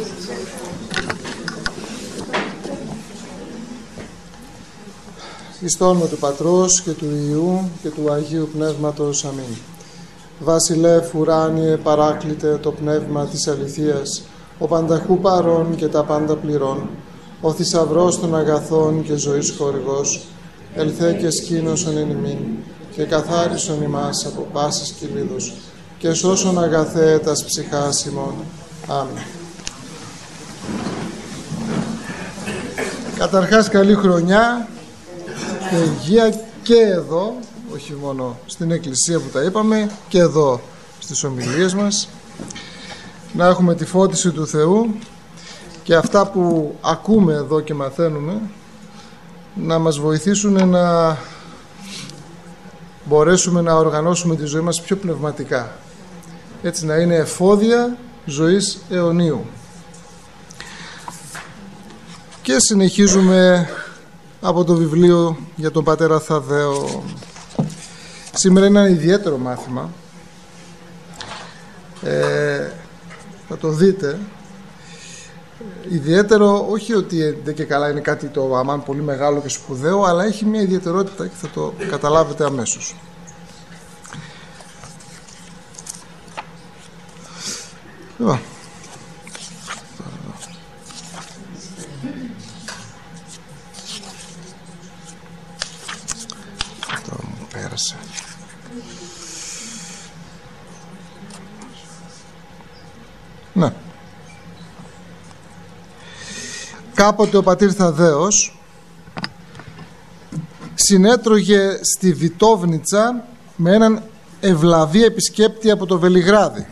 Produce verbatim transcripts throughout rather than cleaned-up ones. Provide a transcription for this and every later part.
Εις το όνομα του Πατρός και του Υιού και του Αγίου Πνεύματος. Αμήν. Βασιλεύ ουράνιε παράκλητε το πνεύμα της αληθείας, ο πανταχού παρών και τα πάντα πληρών, ο θησαυρός των αγαθών και ζωής χορηγός, ελθέ και σκήνωσον εν ημίν και καθάρισον ημάς από πάσης κυλίδος και σώσον αγαθέ τας ψυχάς ημών. Αμήν. Καταρχάς καλή χρονιά και υγεία και εδώ, όχι μόνο στην εκκλησία που τα είπαμε, και εδώ στις ομιλίες μας. Να έχουμε τη φώτιση του Θεού και αυτά που ακούμε εδώ και μαθαίνουμε να μας βοηθήσουν να μπορέσουμε να οργανώσουμε τη ζωή μας πιο πνευματικά, έτσι να είναι εφόδια ζωής αιωνίου. Και συνεχίζουμε από το βιβλίο για τον πατέρα Θαδδαίο. Σήμερα είναι ένα ιδιαίτερο μάθημα, ε, θα το δείτε. Ιδιαίτερο, όχι ότι δεν και καλά είναι κάτι το αμάν πολύ μεγάλο και σπουδαίο, αλλά έχει μια ιδιαιτερότητα και θα το καταλάβετε αμέσως. Λοιπόν, αυτό μου πέρασε. Ναι. Κάποτε ο πατήρ Θαδδαίος συνέτρωγε στη Βιτόβνιτσα με έναν ευλαβή επισκέπτη από το Βελιγράδι.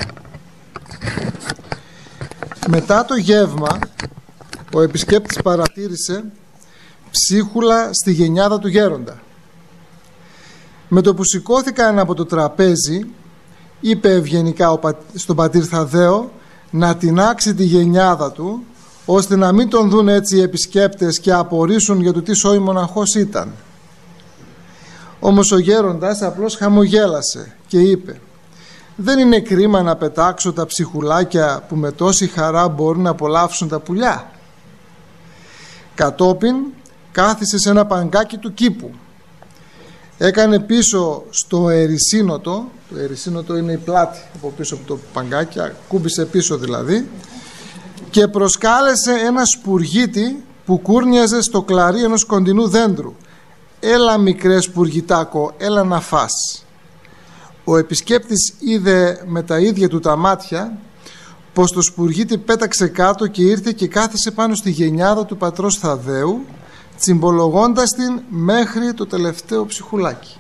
Μετά το γεύμα ο επισκέπτης παρατήρησε ψίχουλα στη γενιάδα του γέροντα. Με το που σηκώθηκαν από το τραπέζι, είπε ευγενικά στον πατήρ Θαδδαίο να τινάξει τη γενιάδα του, ώστε να μην τον δουν έτσι οι επισκέπτες και απορρίσουν για το τι σόι μοναχός ήταν. Όμως ο γέροντας απλώς χαμογέλασε και είπε: «Δεν είναι κρίμα να πετάξω τα ψυχουλάκια που με τόση χαρά μπορούν να απολαύσουν τα πουλιά?» Κατόπιν κάθισε σε ένα παγκάκι του κήπου, έκανε πίσω στο ερησίνοτο, το ερησίνοτο είναι η πλάτη από πίσω από το παγκάκι, κούμπησε πίσω δηλαδή, και προσκάλεσε ένα σπουργίτη που κούρνιαζε στο κλαρί ενός κοντινού δέντρου. «Έλα μικρέ σπουργιτάκο, έλα να φας». Ο επισκέπτης είδε με τα ίδια του τα μάτια πως το σπουργίτη πέταξε κάτω και ήρθε και κάθισε πάνω στη γενιάδα του πατρός Θαδδαίου, τσιμπολογώντας την μέχρι το τελευταίο ψυχουλάκι.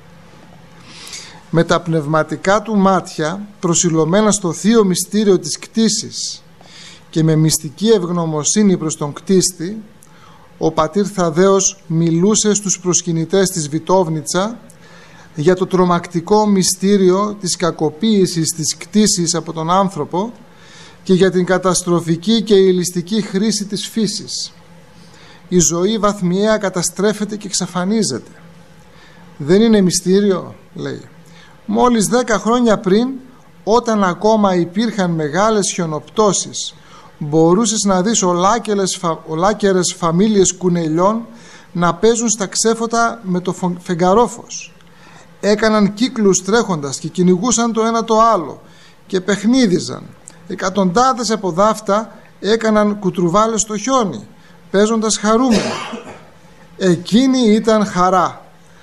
Με τα πνευματικά του μάτια προσιλωμένα στο θείο μυστήριο της κτήσης και με μυστική ευγνωμοσύνη προς τον κτίστη, ο πατήρ Θαδδαίος μιλούσε στους προσκυνητές της Βιτόβνιτσα για το τρομακτικό μυστήριο της κακοποίησης της κτήσης από τον άνθρωπο και για την καταστροφική και ηλιστική χρήση της φύσης. Η ζωή βαθμιαία καταστρέφεται και εξαφανίζεται. «Δεν είναι μυστήριο?» λέει. «Μόλις δέκα χρόνια πριν, όταν ακόμα υπήρχαν μεγάλες χιονοπτώσεις, μπορούσες να δεις ολάκερες, φα... ολάκερες φαμίλιες κουνελιών να παίζουν στα ξέφωτα με το φεγγαρόφος. Έκαναν κύκλους τρέχοντας και κυνηγούσαν το ένα το άλλο και παιχνίδιζαν. Εκατοντάδες από δάφτα έκαναν κουτρουβάλες στο χιόνι, παίζοντας χαρούμενα. Εκείνη ήταν χαρά.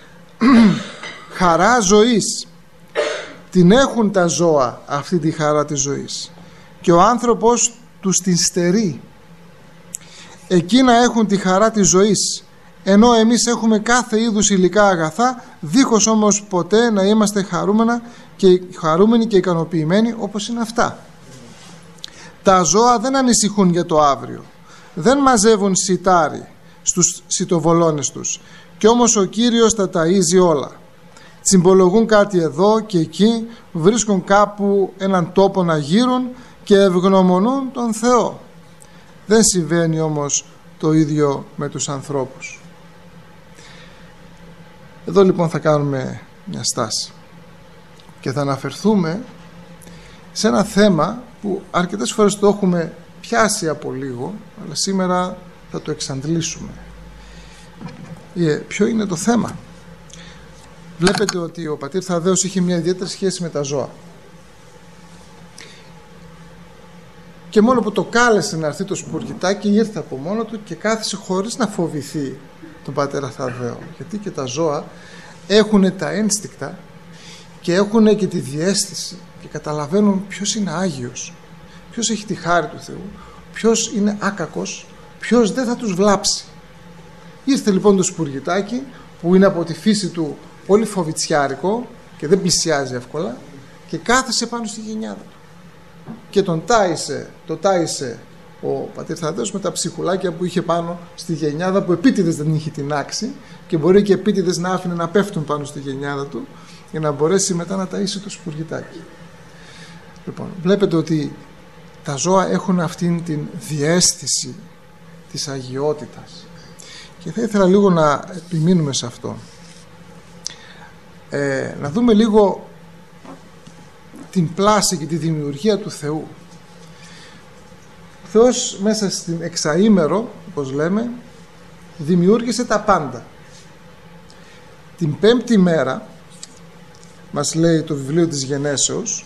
Χαρά ζωής. Την έχουν τα ζώα αυτή τη χαρά της ζωής και ο άνθρωπος τους την στερεί. Εκείνα έχουν τη χαρά της ζωής, ενώ εμείς έχουμε κάθε είδους υλικά αγαθά, δίχως όμως ποτέ να είμαστε χαρούμενα και χαρούμενοι και ικανοποιημένοι όπως είναι αυτά. Τα ζώα δεν ανησυχούν για το αύριο, δεν μαζεύουν σιτάρι στους σιτοβολώνες τους, κι όμως ο Κύριος τα ταΐζει όλα. Τσιμπολογούν κάτι εδώ και εκεί, βρίσκουν κάπου έναν τόπο να γύρουν και ευγνωμονούν τον Θεό. Δεν συμβαίνει όμως το ίδιο με τους ανθρώπους. Εδώ λοιπόν θα κάνουμε μια στάση και θα αναφερθούμε σε ένα θέμα που αρκετές φορές το έχουμε πιάσει από λίγο, αλλά σήμερα θα το εξαντλήσουμε. Ε, ποιο είναι το θέμα? Βλέπετε ότι ο πατήρ Θαδδαίος είχε μια ιδιαίτερη σχέση με τα ζώα. Και μόνο που το κάλεσε να έρθει το σπουργητάκι, ήρθε από μόνο του και κάθισε χωρίς να φοβηθεί τον πατέρα Θαδδαίο. Γιατί και τα ζώα έχουν τα ένστικτα και έχουν και τη διαίσθηση και καταλαβαίνουν ποιος είναι Άγιος, ποιος έχει τη χάρη του Θεού, ποιος είναι άκακος, ποιος δεν θα τους βλάψει. Ήρθε λοιπόν το σπουργητάκι, που είναι από τη φύση του πολύ φοβητσιάρικο και δεν πλησιάζει εύκολα, και κάθεσε πάνω στη γενιάδα του και τον τάισε, το τάισε ο πατήρ Θαδδαίος με τα ψυχουλάκια που είχε πάνω στη γενιάδα, που επίτηδες δεν είχε την άξη και μπορεί και επίτηδες να άφηνε να πέφτουν πάνω στη γενιάδα του για να μπορέσει μετά να ταΐσει το σπουργητάκι. Λοιπόν, βλέπετε ότι τα ζώα έχουν αυτήν την διαίσθηση της αγιότητας και θα ήθελα λίγο να επιμείνουμε σε αυτό. Ε, να δούμε λίγο την πλάση και τη δημιουργία του Θεού. Ο Θεός μέσα στην εξαήμερο, όπως λέμε, δημιούργησε τα πάντα. Την πέμπτη μέρα, μας λέει το βιβλίο της Γενέσεως,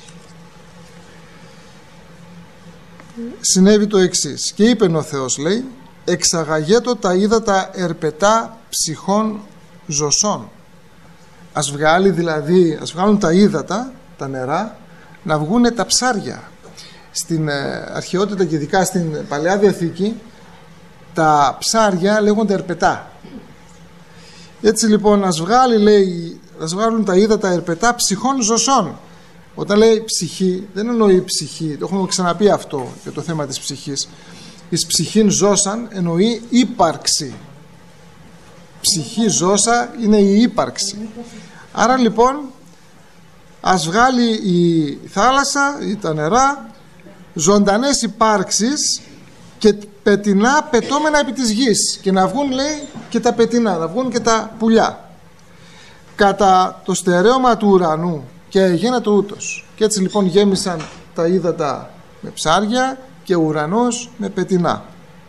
συνέβη το εξής. Και είπε ο Θεός, λέει, εξαγαγέτο τα ύδατα ερπετά ψυχών ζωσών. Ας βγάλει δηλαδή, ας βγάλουν τα ύδατα, τα νερά, να βγούνε τα ψάρια. Στην ε, αρχαιότητα και ειδικά στην Παλαιά Διαθήκη, τα ψάρια λέγονται ερπετά. Έτσι λοιπόν, ας βγάλει, λέει, ας βγάλουν τα ύδατα ερπετά ψυχών ζωσών. Όταν λέει ψυχή, δεν εννοεί ψυχή, το έχουμε ξαναπεί αυτό για το θέμα της ψυχής. Εις ψυχήν ζώσαν εννοεί ύπαρξη. Ψυχή ζώσα είναι η ύπαρξη. Άρα λοιπόν, ας βγάλει η θάλασσα ή τα νερά ζωντανές υπάρξεις και πετεινά πετώμενα επί της γης, και να βγουν, λέει, και τα πετεινά, να βγουν και τα πουλιά κατά το στερέωμα του ουρανού, και γένετο ούτως. Και έτσι λοιπόν γέμισαν τα ύδατα με ψάρια και ο ουρανός με πετεινά.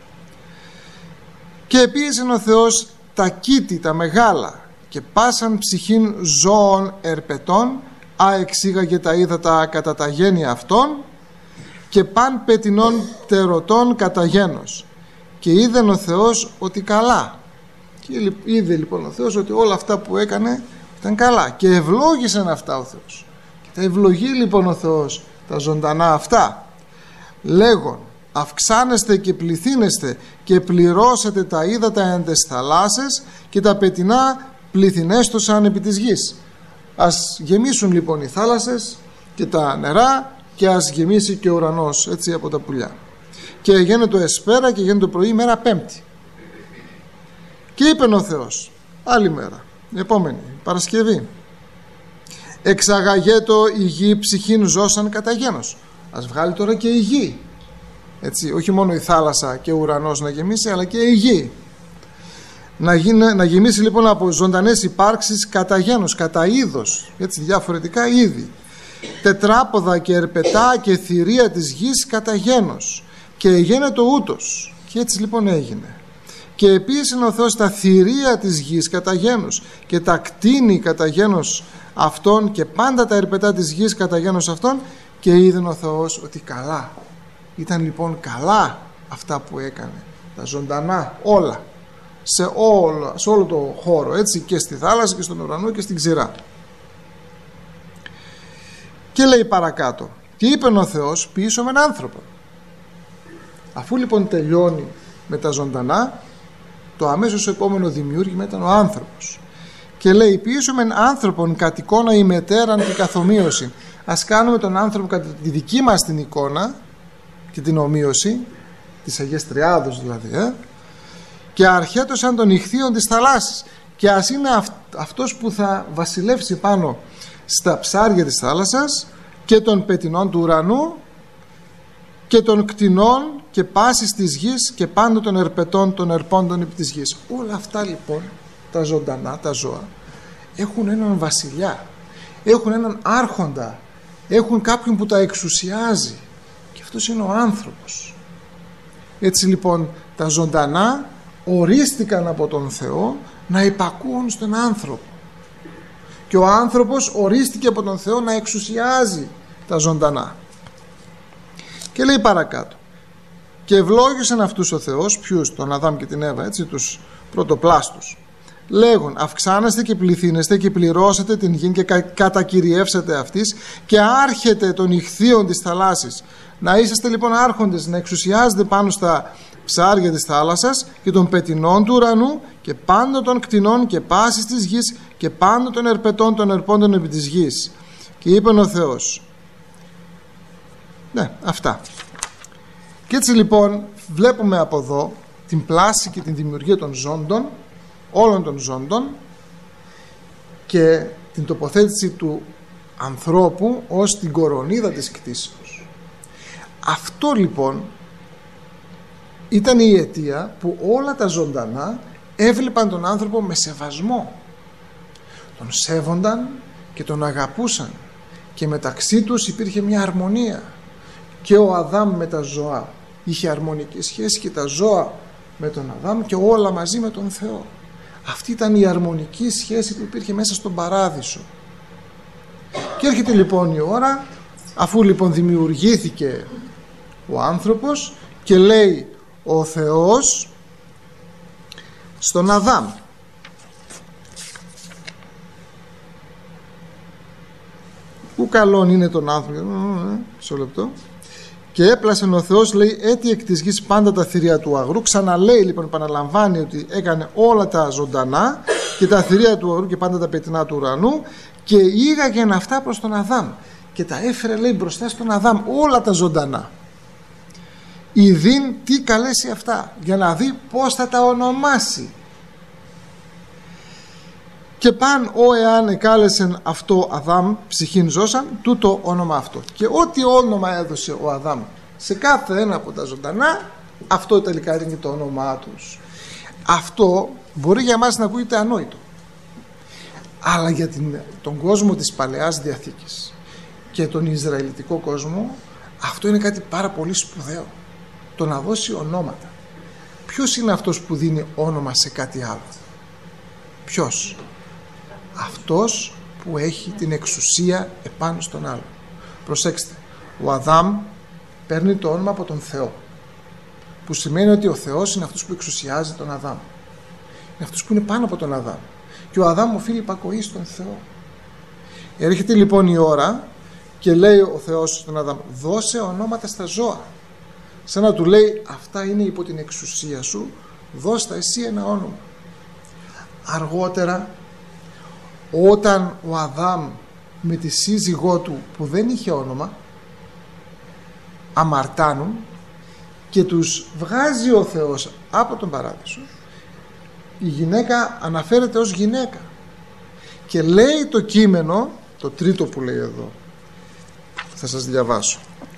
Και επίησε ο Θεός τα κήτη, τα μεγάλα, και πάσαν ψυχήν ζώων ερπετών, α εξήγαγε τα ύδατα κατά τα γένεια αυτών, και παν πετεινών τερωτών κατά γένος. Και είδε ο Θεός ότι καλά. Και είδε λοιπόν ο Θεός ότι όλα αυτά που έκανε ήταν καλά, και ευλόγησαν αυτά ο Θεός. Και τα ευλογεί λοιπόν ο Θεός τα ζωντανά αυτά, λέγον, αυξάνεστε και πληθύνεστε και πληρώσετε τα ύδατα εν τες θαλάσσες, και τα πετεινά πληθυνέστοσαν επί της γης. Ας γεμίσουν λοιπόν οι θάλασσες και τα νερά, και ας γεμίσει και ο ουρανός, έτσι, από τα πουλιά. Και γένετο εσπέρα, και γένετο πρωί, μέρα πέμπτη. Και είπε ο Θεός, άλλη μέρα, επόμενη Παρασκευή, εξαγαγέτο η γη ψυχήν ζώσαν κατά γένος. Ας βγάλει τώρα και η γη, έτσι, όχι μόνο η θάλασσα και ο ουρανός να γεμίσει, αλλά και η γη. Να, γίνει, να γεμίσει λοιπόν από ζωντανές υπάρξεις κατά γένος, κατά είδος, έτσι, διαφορετικά είδη. Τετράποδα και ερπετά και θηρία της γης κατά γένος, και γένετο ούτως. Και έτσι λοιπόν έγινε. Και επίσης ο Θεός τα θηρία της γης κατά γένος, και τα κτίνη κατά γένος αυτών, και πάντα τα ερπετά της γης κατά γένος αυτών, και είδε ο Θεός ότι καλά. Ήταν λοιπόν καλά αυτά που έκανε, τα ζωντανά όλα, σε όλο, σε όλο το χώρο, έτσι, και στη θάλασσα και στον ουρανό και στην ξηρά. Και λέει παρακάτω, και είπε ο Θεός, ποιήσω με έναν άνθρωπο. Αφού λοιπόν τελειώνει με τα ζωντανά, το αμέσως επόμενο δημιούργημα ήταν ο άνθρωπος. Και λέει, ποιήσω με έναν άνθρωπον κατ' εικόνα ημετέραν και καθομοίωση. Ας κάνουμε τον άνθρωπο κατά τη δική μας την εικόνα και την ομοίωση, της Αγίας Τριάδος δηλαδή, ε? και αρχέτω σαν των ηχθείων της θαλάσσης, και ας είναι αυ- αυτός που θα βασιλεύσει πάνω στα ψάρια της θάλασσας και των πετεινών του ουρανού και των κτηνών και πάσης της γης και πάντα των ερπετών των ερπώντων επί της γης. Όλα αυτά λοιπόν τα ζωντανά, τα ζώα, έχουν έναν βασιλιά, έχουν έναν άρχοντα, έχουν κάποιον που τα εξουσιάζει, και αυτός είναι ο άνθρωπος. Έτσι λοιπόν τα ζωντανά ορίστηκαν από τον Θεό να υπακούουν στον άνθρωπο, και ο άνθρωπος ορίστηκε από τον Θεό να εξουσιάζει τα ζωντανά. Και λέει παρακάτω: και ευλόγησαν αυτούς ο Θεός, ποιους? Τον Αδάμ και την Εύα, έτσι, τους πρωτοπλάστους, λέγον: αυξάνεστε και πληθύνεστε και πληρώσετε την γη και κα, κατακυριεύσετε αυτής και άρχετε των ηχθείων της θαλάσσης. Να είσαστε λοιπόν άρχοντες, να εξουσιάζετε πάνω στα ψάρια της θάλασσας και των πετεινών του ουρανού και πάντων των κτηνών και πάσης της γης και πάντων των ερπετών των ερπώντων επί της γης. Και είπεν ο Θεός. Ναι, αυτά. Και έτσι λοιπόν βλέπουμε από εδώ την πλάση και την δημιουργία των ζώντων, όλων των ζώντων, και την τοποθέτηση του ανθρώπου ως την κορονίδα της κτήσεως. Αυτό λοιπόν ήταν η αιτία που όλα τα ζωντανά έβλεπαν τον άνθρωπο με σεβασμό. Τον σέβονταν και τον αγαπούσαν, και μεταξύ τους υπήρχε μια αρμονία. Και ο Αδάμ με τα ζώα είχε αρμονική σχέση, και τα ζώα με τον Αδάμ, και όλα μαζί με τον Θεό. Αυτή ήταν η αρμονική σχέση που υπήρχε μέσα στον παράδεισο. Και έρχεται λοιπόν η ώρα, αφού λοιπόν δημιουργήθηκε ο άνθρωπος, και λέει ο Θεός στον Αδάμ: που καλόν είναι τον άνθρωπο, μισό λεπτό, και έπλασεν ο Θεός, λέει, έτι εκ της γης πάντα τα θηρία του αγρού. Ξαναλέει λοιπόν, επαναλαμβάνει ότι έκανε όλα τα ζωντανά και τα θηρία του αγρού και πάντα τα πετεινά του ουρανού, και ήγαγεν αυτά προς τον Αδάμ και τα έφερε, λέει, μπροστά στον Αδάμ όλα τα ζωντανά. Ιδίν τι καλέσει αυτά, για να δει πως θα τα ονομάσει. Και παν ο εάν εκάλεσεν αυτό Αδάμ ψυχήν ζώσαν, τούτο όνομα αυτό. Και ό,τι όνομα έδωσε ο Αδάμ σε κάθε ένα από τα ζωντανά, αυτό τελικά είναι το όνομά τους. Αυτό μπορεί για μας να ακούγεται ανόητο, αλλά για την, τον κόσμο της Παλαιάς Διαθήκης και τον Ισραηλιτικό κόσμο, αυτό είναι κάτι πάρα πολύ σπουδαίο. Το να δώσει ονόματα. Ποιος είναι αυτός που δίνει όνομα σε κάτι άλλο? Ποιος? Αυτός που έχει την εξουσία επάνω στον άλλο. Προσέξτε, ο Αδάμ παίρνει το όνομα από τον Θεό, που σημαίνει ότι ο Θεός είναι αυτός που εξουσιάζει τον Αδάμ, είναι αυτός που είναι πάνω από τον Αδάμ, και ο Αδάμ οφείλει υπακοή στον Θεό. Έρχεται λοιπόν η ώρα και λέει ο Θεός στον Αδάμ: δώσε ονόματα στα ζώα. Σαν να του λέει: αυτά είναι υπό την εξουσία σου, δώσ' τα εσύ ένα όνομα. Αργότερα, όταν ο Αδάμ με τη σύζυγό του που δεν είχε όνομα αμαρτάνουν και τους βγάζει ο Θεός από τον παράδεισο, η γυναίκα αναφέρεται ως γυναίκα, και λέει το κείμενο, το τρίτο που λέει εδώ, θα σας διαβάσω.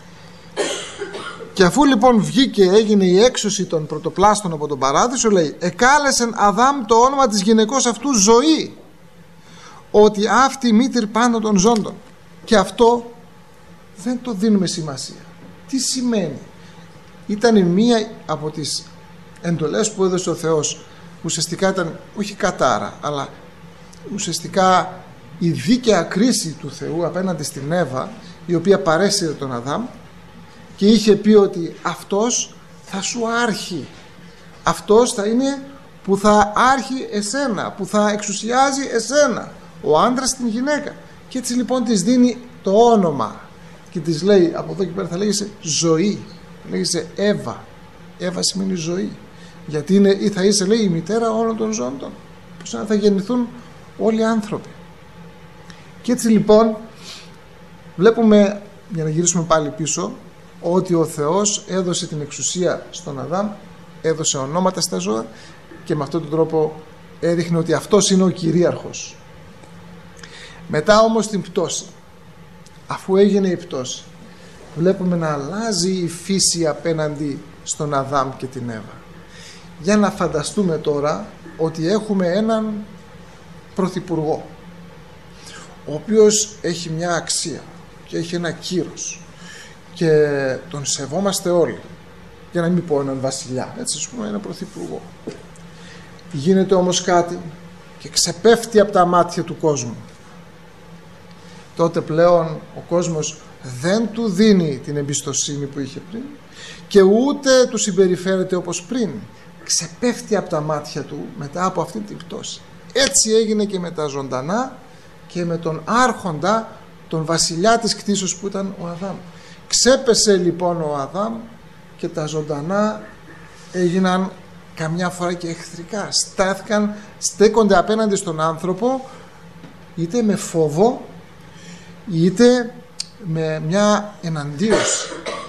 Και αφού λοιπόν βγήκε, έγινε η έξωση των πρωτοπλάστων από τον παράδεισο, λέει: εκάλεσεν Αδάμ το όνομα της γυναικός αυτού ζωή, ότι αυτή μήτηρ πάνω των ζώντων. Και αυτό δεν το δίνουμε σημασία. Τι σημαίνει? Ήταν μία από τις εντολές που έδωσε ο Θεός. Ουσιαστικά ήταν όχι κατάρα, αλλά ουσιαστικά η δίκαια κρίση του Θεού απέναντι στην Εύα, η οποία παρέσυρε τον Αδάμ, και είχε πει ότι αυτός θα σου άρχει, αυτός θα είναι που θα άρχει εσένα, που θα εξουσιάζει εσένα, ο άντρας στην γυναίκα. Και έτσι λοιπόν της δίνει το όνομα και της λέει: από εδώ και πέρα θα λέγεσαι ζωή, λέγεσαι Εύα. Εύα σημαίνει ζωή, γιατί είναι, ή θα είσαι, λέει, η μητέρα όλων των ζώντων, πως θα γεννηθούν όλοι οι άνθρωποι. Και έτσι λοιπόν βλέπουμε, για να γυρίσουμε πάλι πίσω, ότι ο Θεός έδωσε την εξουσία στον Αδάμ, έδωσε ονόματα στα ζώα, και με αυτόν τον τρόπο έδειχνε ότι αυτός είναι ο κυρίαρχος. Μετά όμως την πτώση, αφού έγινε η πτώση, βλέπουμε να αλλάζει η φύση απέναντι στον Αδάμ και την Εύα. Για να φανταστούμε τώρα ότι έχουμε έναν πρωθυπουργό, ο οποίος έχει μια αξία και έχει ένα κύρος και τον σεβόμαστε όλοι. για να μην πω έναν βασιλιά, έτσι ας πούμε έναν πρωθυπουργό. Γίνεται όμως κάτι και ξεπέφτει από τα μάτια του κόσμου. Τότε πλέον ο κόσμος δεν του δίνει την εμπιστοσύνη που είχε πριν και ούτε του συμπεριφέρεται όπως πριν. Ξεπέφτει από τα μάτια του μετά από αυτή την πτώση. Έτσι έγινε και με τα ζωντανά και με τον άρχοντα, τον βασιλιά της κτήσεως που ήταν ο Αδάμ. Ξέπεσε λοιπόν ο Αδάμ και τα ζωντανά έγιναν καμιά φορά και εχθρικά. Στάθηκαν, στέκονται απέναντι στον άνθρωπο είτε με φόβο είτε με μια εναντίωση.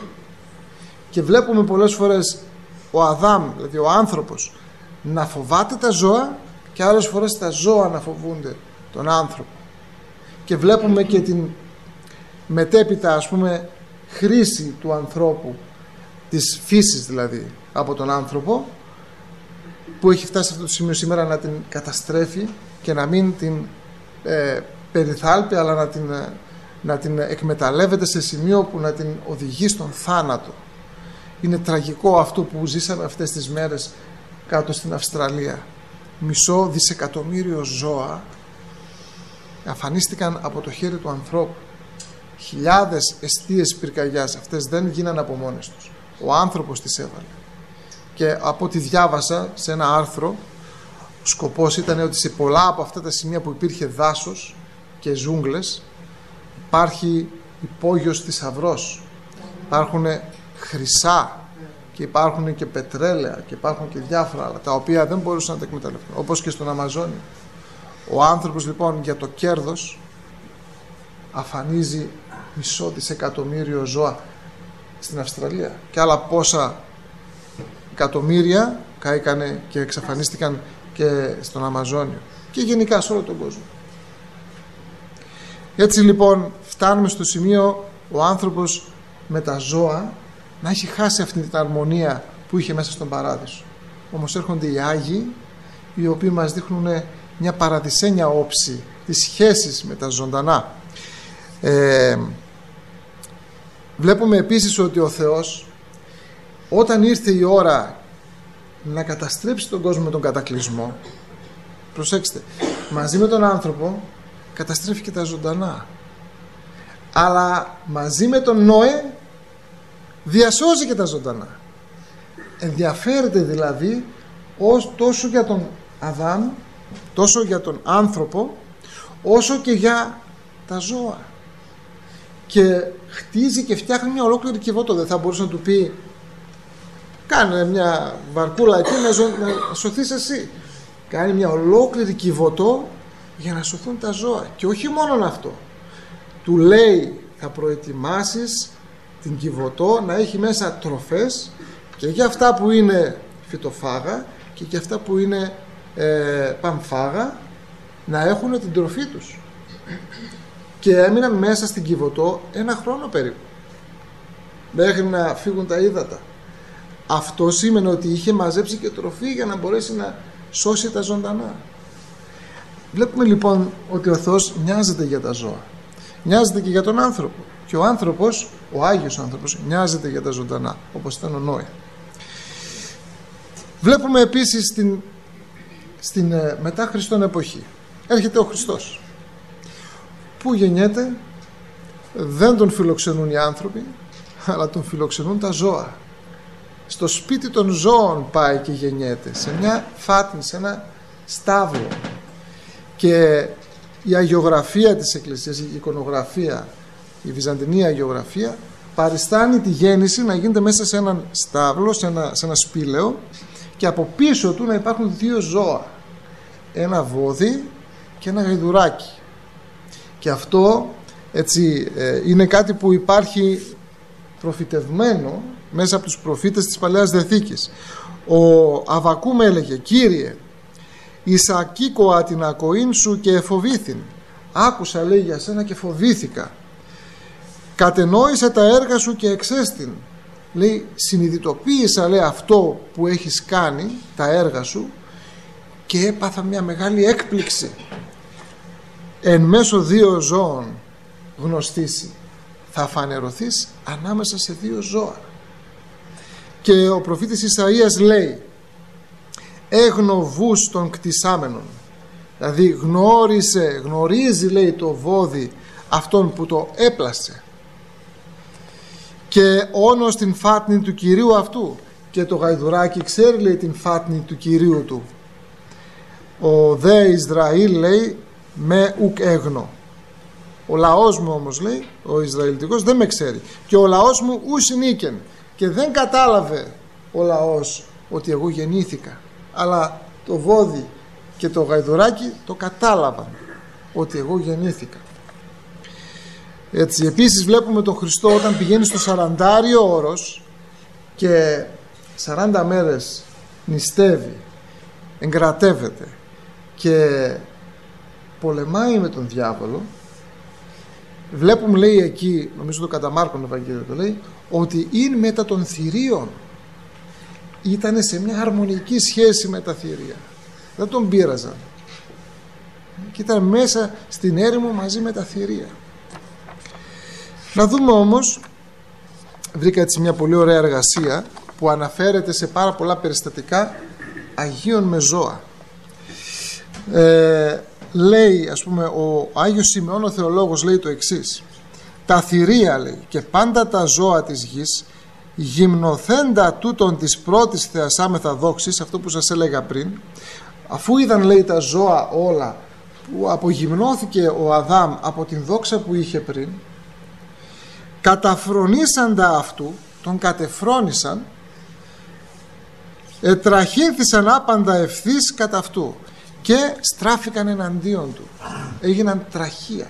Και βλέπουμε πολλές φορές ο Αδάμ, δηλαδή ο άνθρωπος, να φοβάται τα ζώα και άλλες φορές τα ζώα να φοβούνται τον άνθρωπο. Και βλέπουμε και την μετέπειτα ας πούμε χρήση του ανθρώπου, της φύσης δηλαδή από τον άνθρωπο, που έχει φτάσει σε αυτό το σημείο σήμερα να την καταστρέφει και να μην την ε, περιθάλπει, αλλά να την, να την εκμεταλλεύεται σε σημείο που να την οδηγεί στον θάνατο. Είναι τραγικό αυτό που ζήσαμε αυτές τις μέρες κάτω στην Αυστραλία. Μισό δισεκατομμύριο ζώα αφανίστηκαν από το χέρι του ανθρώπου. Χιλιάδες εστίες πυρκαγιάς, αυτές δεν γίνανε από μόνες τους. Ο άνθρωπος τις έβαλε. Και από ό,τι διάβασα σε ένα άρθρο, ο σκοπός ήταν ότι σε πολλά από αυτά τα σημεία που υπήρχε δάσος και ζούγκλες υπάρχει υπόγειος θησαυρός. Υπάρχουν χρυσά και υπάρχουν και πετρέλαια και υπάρχουν και διάφορα άλλα, τα οποία δεν μπορούσαν να τα εκμεταλλευτούν, όπως και στον Αμαζόνιο. Ο άνθρωπος λοιπόν για το κέρδος αφανίζει μισό δισεκατομμύριο ζώα στην Αυστραλία και άλλα πόσα εκατομμύρια κάηκαν και εξαφανίστηκαν και στον Αμαζόνιο και γενικά σε όλο τον κόσμο. Έτσι λοιπόν φτάνουμε στο σημείο ο άνθρωπος με τα ζώα να έχει χάσει αυτή την αρμονία που είχε μέσα στον παράδεισο. Όμως έρχονται οι Άγιοι, οι οποίοι μας δείχνουν μια παραδεισένια όψη της σχέσης με τα ζωντανά. Ε, βλέπουμε επίσης ότι ο Θεός, όταν ήρθε η ώρα να καταστρέψει τον κόσμο με τον κατακλυσμό, προσέξτε, μαζί με τον άνθρωπο καταστρέφει και τα ζωντανά, αλλά μαζί με τον Νόε διασώζει και τα ζωντανά. Ενδιαφέρεται δηλαδή ως, τόσο για τον Αδάμ, τόσο για τον άνθρωπο, όσο και για τα ζώα. Και χτίζει και φτιάχνει μια ολόκληρη κυβότο. Δεν θα μπορούσε να του πει κάνε μια βαρκούλα εκεί να, ζω, να σωθείς εσύ. Κάνει μια ολόκληρη κυβωτό για να σωθούν τα ζώα. Και όχι μόνο αυτό, του λέει θα προετοιμάσεις την κυβωτό να έχει μέσα τροφές και για αυτά που είναι φυτοφάγα και για αυτά που είναι ε, πανφάγα να έχουν την τροφή τους. Και έμειναν μέσα στην κυβωτό ένα χρόνο περίπου μέχρι να φύγουν τα ύδατα. Αυτό σήμαινε ότι είχε μαζέψει και τροφή για να μπορέσει να σώσει τα ζωντανά. Βλέπουμε λοιπόν ότι ο Θεός νοιάζεται για τα ζώα, νοιάζεται και για τον άνθρωπο, και ο άνθρωπος, ο Άγιος άνθρωπος, νοιάζεται για τα ζωντανά, όπως ήταν ο Νόε. Βλέπουμε επίσης στην, στην ε, μετά Χριστόν εποχή έρχεται ο Χριστός που γεννιέται, δεν τον φιλοξενούν οι άνθρωποι αλλά τον φιλοξενούν τα ζώα. Στο σπίτι των ζώων πάει και γεννιέται, σε μια φάτνη, σε ένα στάβλο. Και η αγιογραφία της Εκκλησίας, η εικονογραφία, η βυζαντινή αγιογραφία παριστάνει τη γέννηση να γίνεται μέσα σε έναν στάβλο, σε ένα, σε ένα σπήλαιο, και από πίσω του να υπάρχουν δύο ζώα, ένα βόδι και ένα γαϊδουράκι. Και αυτό έτσι είναι κάτι που υπάρχει προφητευμένο μέσα από τους προφήτες της Παλαιάς Διαθήκης. Ο Αβακούμ έλεγε «Κύριε, εισακήκοα την ακοήν σου και εφοβήθην». Άκουσα, λέει, για σένα και φοβήθηκα. «Κατενόησε τα έργα σου και εξέστην». Λέει, συνειδητοποίησα, λέει, αυτό που έχεις κάνει, τα έργα σου, και έπαθα μια μεγάλη έκπληξη. «Εν μέσω δύο ζώων γνωστήσει, θα φανερωθείς ανάμεσα σε δύο ζώα». Και ο προφήτης Ισαΐας λέει έγνοβους των κτισάμενων, δηλαδή γνώρισε, γνωρίζει λέει το βόδι αυτόν που το έπλασε, και όνος την φάτνη του Κυρίου αυτού. Και το γαϊδουράκι ξέρει λέει την φάτνη του Κυρίου του. Ο δε Ισραήλ λέει με ουκ έγνο. Ο λαός μου όμως λέει, ο Ισραηλιτικός, δεν με ξέρει, και ο λαός μου ους νίκεν. Και δεν κατάλαβε ο λαός ότι εγώ γεννήθηκα, αλλά το βόδι και το γαϊδουράκι το κατάλαβαν ότι εγώ γεννήθηκα. Έτσι επίσης βλέπουμε τον Χριστό όταν πηγαίνει στο σαραντάριο όρος και σαράντα μέρες νηστεύει, εγκρατεύεται και πολεμάει με τον διάβολο. Βλέπουμε λέει εκεί, νομίζω το κατά Μάρκον Ευαγγέλιο το λέει, ότι είναι μετά των θηρίων. Ήτανε σε μια αρμονική σχέση με τα θηρία, δεν τον πείραζαν και ήταν μέσα στην έρημο μαζί με τα θηρία. Να δούμε όμως, βρήκα έτσι μια πολύ ωραία εργασία που αναφέρεται σε πάρα πολλά περιστατικά Αγίων με ζώα. Ε, λέει ας πούμε ο Άγιος Σημεών ο Θεολόγος λέει το εξής: τα θηρία λέει και πάντα τα ζώα της γης, γυμνοθέντα τούτων της πρώτης θεασάμεθα δόξης, αυτό που σας έλεγα πριν, αφού είδαν λέει τα ζώα όλα που απογυμνώθηκε ο Αδάμ από την δόξα που είχε πριν, καταφρονήσαντα αυτού, τον κατεφρόνησαν, ετραχύνθησαν άπαντα ευθύς κατά αυτού και στράφηκαν εναντίον του, έγιναν τραχία.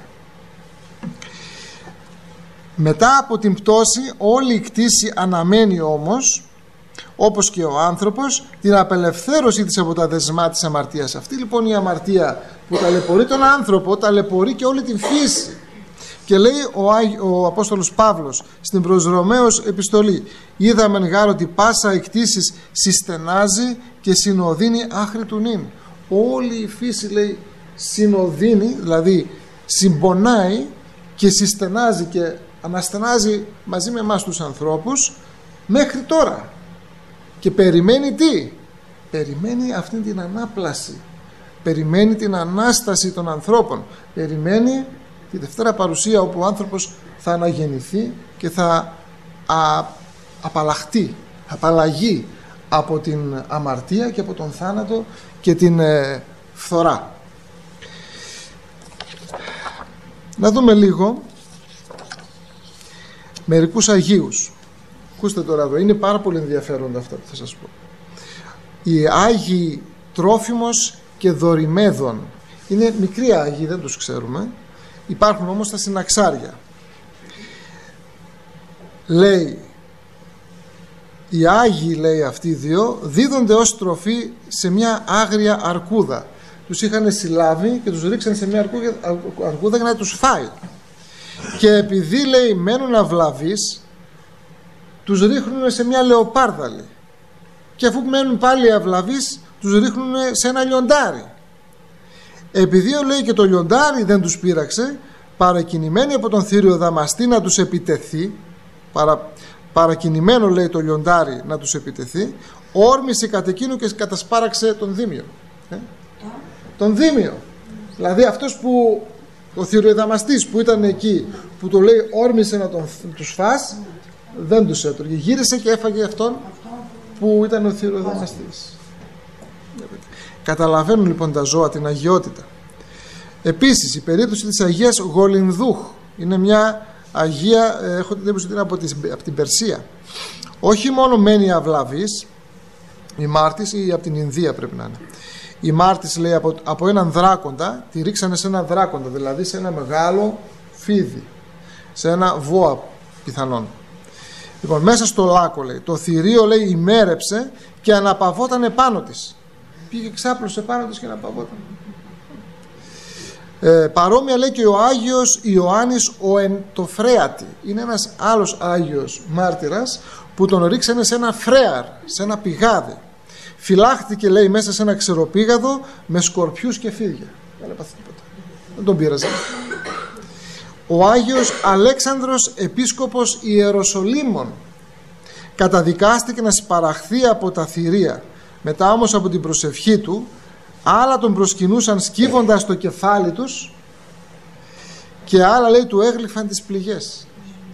Μετά από την πτώση όλη η κτήση αναμένει όμως, όπως και ο άνθρωπος, την απελευθέρωση της από τα δεσμά της αμαρτίας. Αυτή λοιπόν η αμαρτία που ταλαιπωρεί τον άνθρωπο ταλαιπωρεί και όλη την φύση. Και λέει ο, Άγι, ο Απόστολος Παύλος στην προς Ρωμαίους επιστολή: είδαμεν γάρ ότι πάσα εκτίσεις συστενάζει και συνοδύνει άχρη του νυν. Όλη η φύση λέει συνοδύνει, δηλαδή συμπονάει και συστενάζει και αναστενάζει μαζί με εμάς τους ανθρώπους μέχρι τώρα. Και περιμένει τι? Περιμένει αυτή την ανάπλαση, περιμένει την Ανάσταση των ανθρώπων, περιμένει τη Δευτέρα Παρουσία όπου ο άνθρωπος θα αναγεννηθεί και θα α, απαλλαχτεί, απαλλαγεί από την αμαρτία και από τον θάνατο και την ε, φθορά. Να δούμε λίγο μερικούς Αγίους. Ακούστε τώρα εδώ, είναι πάρα πολύ ενδιαφέροντα αυτά που θα σας πω. Οι Άγιοι Τρόφιμος και Δωρημέδων είναι μικροί Άγιοι, δεν τους ξέρουμε, υπάρχουν όμως στα συναξάρια. Λέει, οι Άγιοι λέει αυτοί οι δύο δίδονται ως τροφή σε μια άγρια αρκούδα. Τους είχαν συλλάβει και τους ρίξαν σε μια αρκούδα, αρκούδα για να τους φάει. Και επειδή λέει μένουν αυλαβείς, τους ρίχνουν σε μια λεοπάρδαλη. Και αφού μένουν πάλι αυλαβείς, τους ρίχνουν σε ένα λιοντάρι. Επειδή λέει και το λιοντάρι δεν τους πείραξε, παρακινημένοι από τον θήριο δαμαστή να τους επιτεθεί, παρα, παρακινημένο λέει το λιοντάρι να τους επιτεθεί, όρμησε κατ' εκείνου και κατασπάραξε τον Δήμιο. Ε? Τον Δήμιο. Δηλαδή αυτός που, ο θηριοδαμαστής που ήταν εκεί, που το λέει όρμησε να τον, τους φας, δεν τους έτρωγε. Γύρισε και έφαγε αυτόν που ήταν ο θηριοδαμαστής. Καταλαβαίνουν λοιπόν τα ζώα την αγιότητα. Επίσης η περίπτωση της Αγίας Γολινδούχ είναι μια Αγία, έχω την εντύπωση ότι είναι από, τις, από την Περσία. Όχι μόνο μένει αυλαβής, η μάρτης, ή από την Ινδία πρέπει να είναι. Η μάρτης λέει από, από έναν δράκοντα, τη ρίξανε σε ένα δράκοντα, δηλαδή σε ένα μεγάλο φίδι, σε ένα βόα πιθανόν. Λοιπόν, μέσα στο λάκκο λέει, το θηρίο λέει ημέρεψε και αναπαυόταν επάνω της. Πήγε ξάπλωσε πάνω της και αναπαυόταν. Ε, παρόμοια λέει και ο Άγιος Ιωάννης ο Εντοφρέατη. Είναι ένας άλλος Άγιος μάρτυρας που τον ρίξανε σε ένα φρέαρ, σε ένα πηγάδι. Φυλάχτηκε λέει μέσα σε ένα ξεροπήγαδο με σκορπιούς και φίδια. Δεν έπαθε τίποτα. Δεν τον πείραζε. Ο Άγιος Αλέξανδρος Επίσκοπος Ιεροσολύμων καταδικάστηκε να συμπαραχθεί από τα θηρία. Μετά όμως από την προσευχή του, άλλα τον προσκυνούσαν σκύβοντας το κεφάλι τους και άλλα, λέει, του έγλυφαν τις πληγές.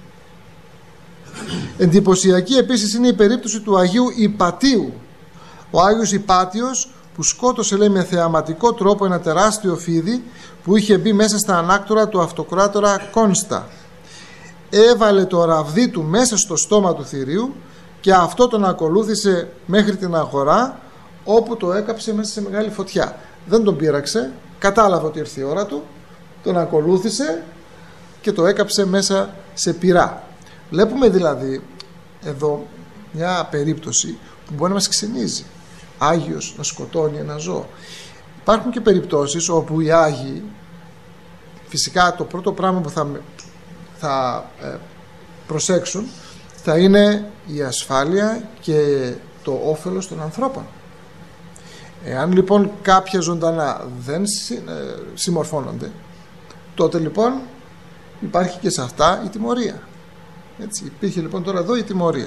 Εντυπωσιακή επίσης είναι η περίπτωση του Αγίου Ιπατίου. Ο Άγιος Ιπάτιος που σκότωσε, λέει, με θεαματικό τρόπο ένα τεράστιο φίδι που είχε μπει μέσα στα ανάκτορα του αυτοκράτορα Κόνστα. Έβαλε το ραβδί του μέσα στο στόμα του θηρίου και αυτό τον ακολούθησε μέχρι την αγορά, όπου το έκαψε μέσα σε μεγάλη φωτιά. Δεν τον πείραξε, κατάλαβε ότι ήρθε η ώρα του, τον ακολούθησε και το έκαψε μέσα σε πυρά. Βλέπουμε δηλαδή εδώ μια περίπτωση που μπορεί να μας ξενίζει. Άγιος να σκοτώνει ένα ζώο. Υπάρχουν και περιπτώσεις όπου οι Άγιοι, φυσικά το πρώτο πράγμα που θα, θα ε, προσέξουν θα είναι η ασφάλεια και το όφελος των ανθρώπων. Εάν λοιπόν κάποια ζωντανά δεν συμμορφώνονται, τότε λοιπόν υπάρχει και σε αυτά η τιμωρία. Έτσι, υπήρχε λοιπόν τώρα εδώ η τιμωρία.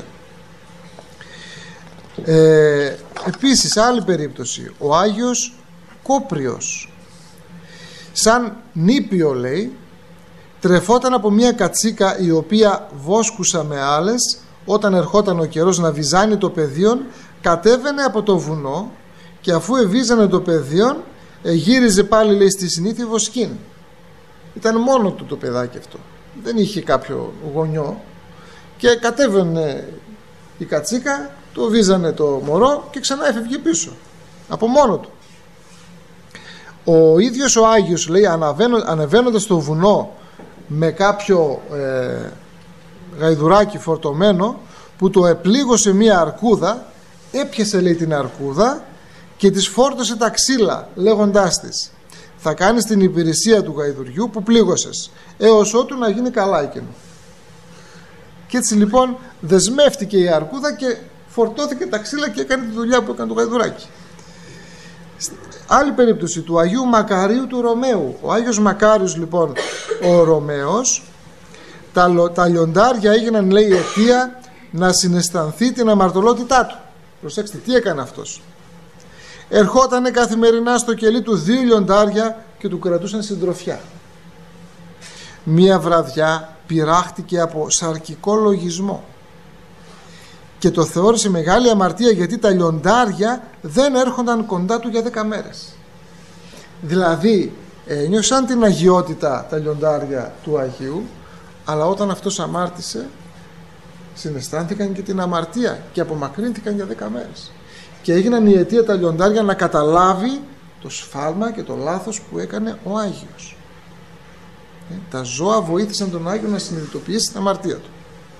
Ε, επίσης άλλη περίπτωση, ο Άγιος Κόπριος, σαν νήπιο, λέει, τρεφόταν από μια κατσίκα η οποία βόσκουσα με άλλες. Όταν ερχόταν ο καιρός να βυζάνει το πεδίον, κατέβαινε από το βουνό και αφού εβίζανε το πεδίον, γύριζε πάλι, λέει, στη συνήθεια βοσκήν. Ήταν μόνο του το παιδάκι αυτό, δεν είχε κάποιο γονιό, και κατέβαινε η κατσίκα, το βίζανε το μωρό και ξανά έφευγε πίσω από μόνο του. Ο ίδιος ο Άγιος, λέει, ανεβαίνοντας στο βουνό με κάποιο ε, γαϊδουράκι φορτωμένο που το επλήγωσε μία αρκούδα, έπιασε, λέει, την αρκούδα και της φόρτωσε τα ξύλα, λέγοντάς της: θα κάνεις την υπηρεσία του γαϊδουριού που πλήγωσες, έως ότου να γίνει καλά εκείνο. Και έτσι λοιπόν δεσμεύτηκε η αρκούδα και φορτώθηκε τα ξύλα και έκανε τη δουλειά που έκανε το γαϊδουράκι. Άλλη περίπτωση του Αγίου Μακαρίου του Ρωμαίου. Ο Άγιος Μακάριος, λοιπόν, ο Ρωμαίος, τα, τα λιοντάρια έγιναν, λέει, αιτία να συναισθανθεί την αμαρτωλότητά του. Προσέξτε τι έκανε αυτός. Ερχότανε καθημερινά στο κελί του δύο λιοντάρια και του κρατούσαν συντροφιά. Μία βραδιά πειράχτηκε από σαρκικό λογισμό και το θεώρησε μεγάλη αμαρτία, γιατί τα λιοντάρια δεν έρχονταν κοντά του για δέκα μέρες. Δηλαδή ένιωσαν την αγιότητα τα λιοντάρια του Αγίου, αλλά όταν αυτός αμάρτησε συναισθάνθηκαν και την αμαρτία και απομακρύνθηκαν για δέκα μέρες. Και έγιναν η αιτία τα λιοντάρια να καταλάβει το σφάλμα και το λάθος που έκανε ο Άγιος. Ε, τα ζώα βοήθησαν τον Άγιο να συνειδητοποιήσει την αμαρτία του.